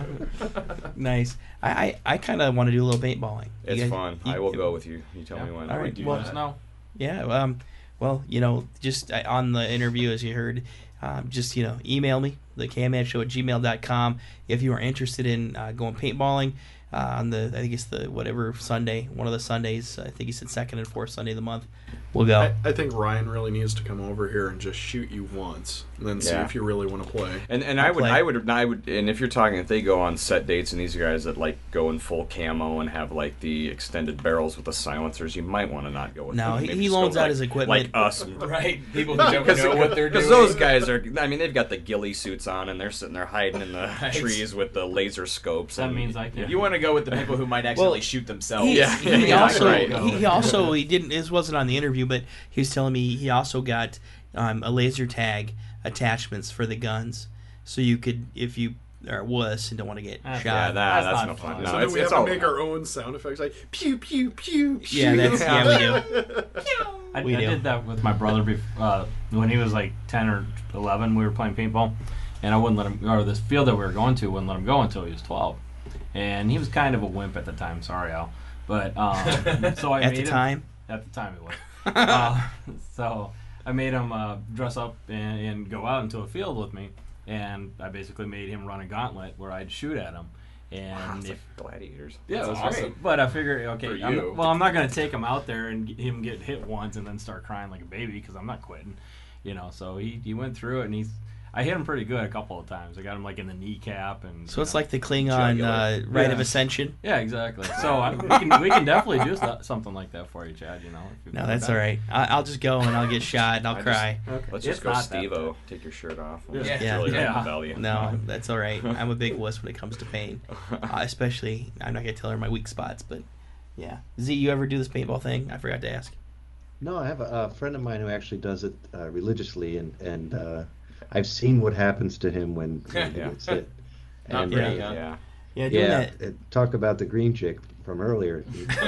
Nice. I, I, I kind of want to do a little paintballing. You It's guys- fun. you- I will go with you. You tell me when. All right. Do Well, that. No. Yeah. Um. Well, you know, just uh, on the interview, as you heard, um, just you know, email me the canmanshow at gmail dot com if you are interested in uh, going paintballing uh, on the I think it's the whatever Sunday, one of the Sundays. I think he said second and fourth Sunday of the month. We'll go. I, I think Ryan really needs to come over here and just shoot you once, and then see Yeah. if you really want to play. And and I would Play. I would I would and if you're talking if they go on set dates and these are guys that like go in full camo and have like the extended barrels with the silencers, you might want to not go with No, them. he- Maybe he just go loans with, out like- his equipment. like us. Right. People who don't know what they're doing. Because those guys are, I mean, they've got the ghillie suits on and they're sitting there hiding in the Right. trees with the laser scopes. That and, means I can. You want to go with the people who might accidentally Well, shoot themselves. He, Yeah, he yeah, also right. he, he also he didn't. This wasn't on the interview, but he was telling me he also got um, a laser tag attachments for the guns, so you could if you are wuss and don't want to get That's- shot. Yeah, that, That's that's, not no fun. fun. No, so it's, then we it's have all to make our own sound effects, like pew pew pew. pew. Yeah, that's yeah we do. I, We I do. did that with my brother bef- uh, when he was like ten or eleven. We were playing paintball, and I wouldn't let him, or this field that we were going to wouldn't let him go until he was twelve. And he was kind of a wimp at the time. Sorry, Al. But um, so I At made the him, time? At the time, it was. uh, so I made him uh, dress up and, and go out into a field with me, and I basically made him run a gauntlet where I'd shoot at him. And Wow, it's if like gladiators. yeah, That's it was awesome. great. But I figured, okay, For I'm, you. well, I'm not going to take him out there and get him get hit once and then start crying like a baby because I'm not quitting, you know. So he, he went through it, and he's I hit him pretty good a couple of times. I got him like in the kneecap, and So you it's know. like the Klingon uh, rite of Yeah. ascension. Yeah, exactly. So I, we can we can definitely do so- something like that for you, Chad. You know. if you've No, never that's done all it. right. I, I'll just go and I'll get shot and I'll I cry. Just, let's It's just go not that Steve-O. Take your shirt off. Yeah. It's Yeah. really Yeah. yeah. value. No, that's all right. I'm a big wuss when it comes to pain, uh, especially. I'm not gonna tell her my weak spots, but yeah. Z, you ever do this paintball thing? I forgot to ask. No, I have a, a friend of mine who actually does it uh, religiously, and and uh, I've seen what happens to him when, when he Yeah. gets hit. Not And, pretty, uh, huh? Yeah. Yeah, doing yeah, that. it- talk about the green chick from earlier.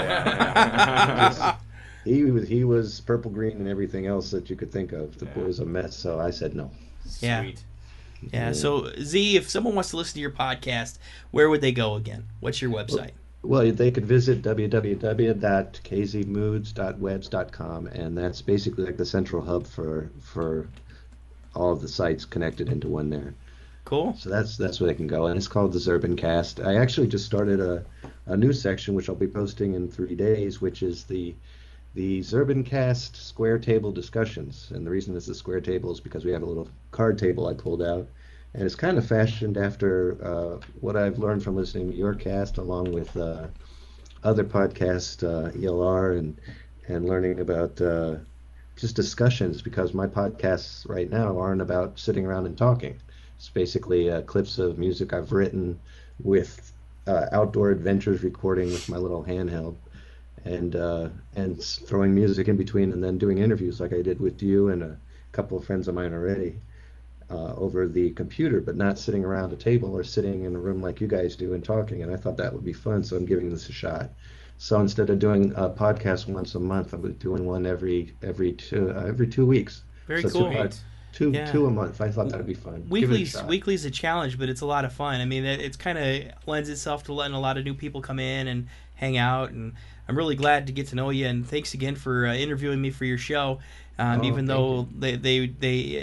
Yeah. He was he was purple green and everything else that you could think of. The Yeah. boy was a mess, so I said no. Yeah. Sweet. Yeah. So Z, if someone wants to listen to your podcast, where would they go again? What's your website? Well, they could visit w w w dot k z moods dot webs dot com, and that's basically like the central hub for for all of the sites connected into one there. Cool. So that's that's where they can go, and it's called the Zurbancast. I actually just started a, a new section which I'll be posting in three days, which is the the Zurbancast Square Table discussions. And the reason this is Square Table is because we have a little card table I pulled out, and it's kind of fashioned after uh, what I've learned from listening to your cast, along with uh, other podcasts, uh, E L R, and and learning about uh, just discussions, because my podcasts right now aren't about sitting around and talking. It's basically uh, clips of music I've written with uh, outdoor adventures recording with my little handheld, and uh, and s- throwing music in between, and then doing interviews like I did with you and a couple of friends of mine already uh, over the computer, but not sitting around a table or sitting in a room like you guys do and talking. And I thought that would be fun, so I'm giving this a shot. So instead of doing a podcast once a month, I'm doing one every every two uh, every two weeks. Very so cool. Two, uh, two, Yeah. two a month. I thought that would be fun. Give it a Weekly's shot. weekly's a challenge, but it's a lot of fun. I mean, it, it's kind of lends itself to letting a lot of new people come in and hang out, and I'm really glad to get to know you. And thanks again for uh, interviewing me for your show. Um, Oh, even thank though they they they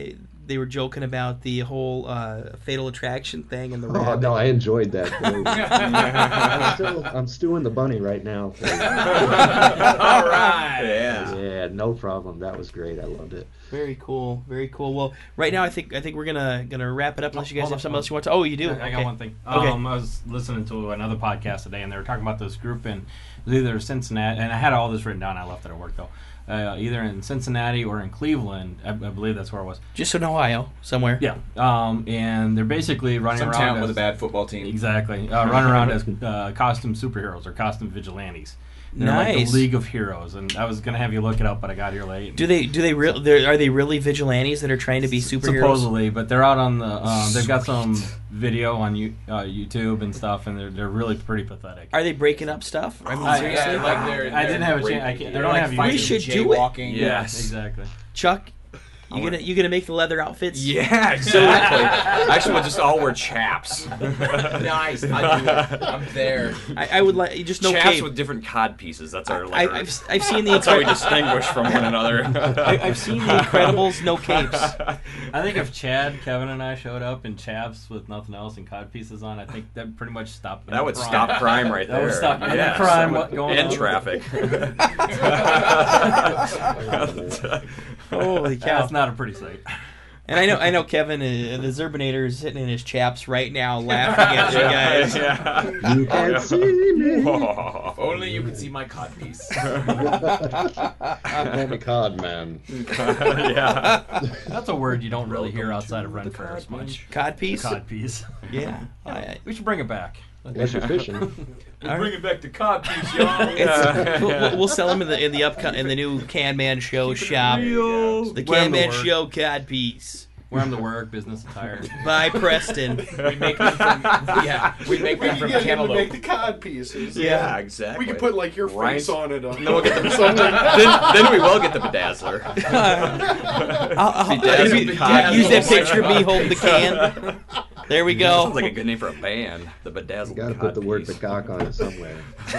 they were joking about the whole uh, Fatal Attraction thing and the Oh rabbit. no, I enjoyed that. I'm still I'm stewing the bunny right now. All right. Yeah. Yeah, no problem. That was great. I loved it. Very cool, very cool. Well, right now I think I think we're gonna gonna wrap it up unless you guys Hold have on, something hold else you want to. Oh, you do. I, I got Okay. one thing. Okay. Um, I was listening to another podcast today, and they were talking about this group in it was either Cincinnati, and I had all this written down. I left it at work though. Uh, either in Cincinnati or in Cleveland. I, I believe that's where it was. Just in Ohio, somewhere. Yeah. Um, and they're basically running Some around town as, with a bad football team. Exactly. Uh, running around as uh, costume superheroes or costume vigilantes. They're like Nice. the League of Heroes, and I was gonna have you look it up, but I got here late. Do they do they real? they're- Are they really vigilantes that are trying to be superheroes? Supposedly, but they're out on the. Um, they've got some video on you, uh, YouTube and stuff, and they're they're really pretty pathetic. Are they breaking up stuff? I mean, I- seriously. Yeah, like they're, I didn't they're have a rape- chance. I can't. They they're don't like have you. fighting We should do it. jaywalking. Yes, Yes. exactly. Chuck, you gonna you gonna make the leather outfits? Yeah, exactly. Actually, we'll just all wear chaps. Nice. I do it. I'm there. I, I would like just no Chaps cape. with different cod pieces. That's our I, leather. I've I've seen the That's how we Incred- distinguish from one another. I, I've seen the Incredibles, no capes. I think if Chad, Kevin, and I showed up in chaps with nothing else and cod pieces on, I think that pretty much stopped. That would crime. stop crime right That there. would stop any Yes, crime that would- going and on. traffic. Holy cow! That's not a pretty sight. And I know I know Kevin, uh, the Zerbinator, is sitting in his chaps right now, laughing at you guys. Yeah. You can't see me. If only you could see my cod piece. Call me Cod Man. Yeah. That's a word you don't really hear outside of Ren Ferris much. Codpiece. Codpiece. Yeah. I, We should bring it back. Unless you're fishing. We'll bring it back to cod piece, y'all. It's, we'll, we'll- we'll sell them in the in the upco- in the new Can Man Show shop. The Wear 'em Can to Man work. Show Codpiece Wear them to work, business attire. by Preston. We make them from yeah. We make We them can from get him to cantaloupe. make the cod pieces. Yeah, exactly. We can put like your Ryan- face on it. On And then we'll get the something. then, then we will get the bedazzler. I'll, I'll, Bedazzled use, cod. use that picture of me holding the can. There we go. Sounds like a good name for a band. The You bedazzled. got to put the word peacock on it somewhere.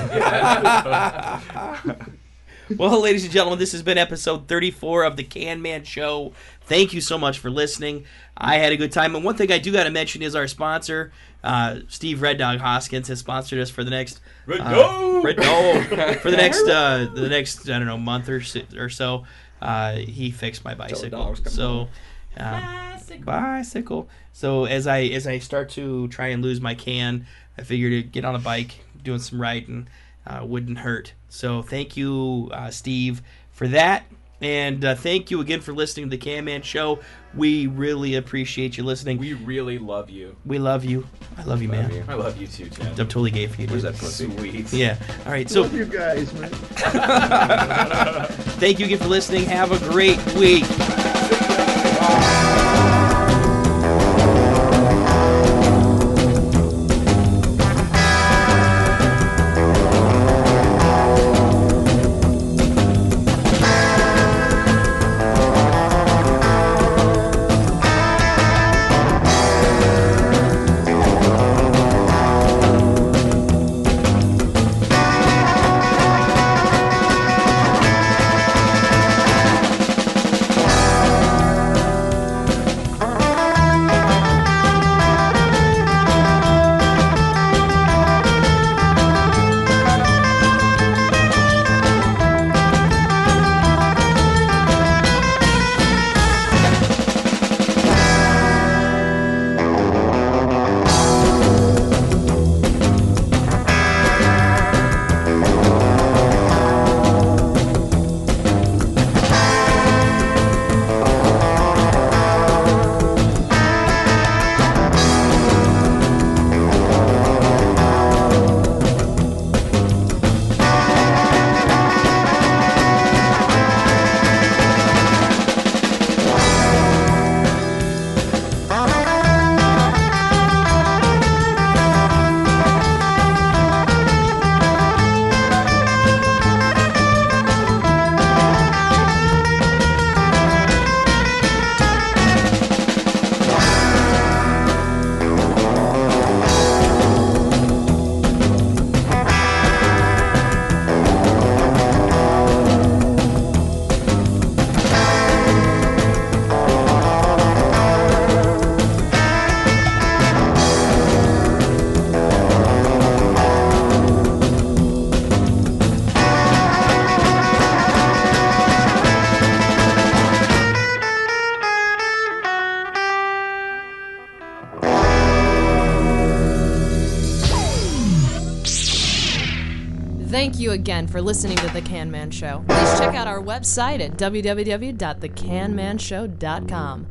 Well, ladies and gentlemen, this has been episode thirty-four of the Can Man Show. Thank you so much for listening. I had a good time. And one thing I do got to mention is our sponsor, uh, Steve Red Dog Hoskins, has sponsored us for the next Red uh, Dog! Red Dog for the next uh, the next I don't know month or so, or so. Uh, he fixed my bicycle, dogs come so. Uh, bicycle. So as I as I start to try and lose my can, I figured to get on a bike, doing some riding uh, wouldn't hurt. So thank you, uh, Steve, for that, and uh, thank you again for listening to the Can Man Show. We really appreciate you listening. We really love you. We love you. I love you, man. I love you too, Chad. I'm totally gay for you. Where's dude. that pussy? Sweet. Yeah. All right. So Love you guys, man. thank you again for listening. Have a great week. Thank you again for listening to The Can Man Show. Please check out our website at w w w dot the can man show dot com.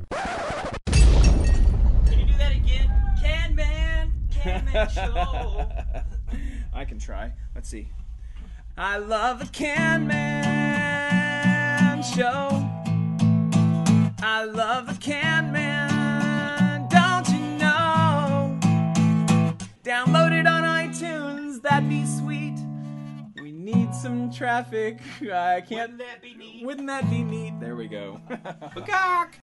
Can you do that again? Can Man, Can Man Show. I can try. Let's see. I love the Can Man Show. I love the Can Man. Don't you know? Download it on iTunes. That'd be sweet. We need some traffic. I can't. Wouldn't that be neat? Wouldn't that be neat? There we go. Cock.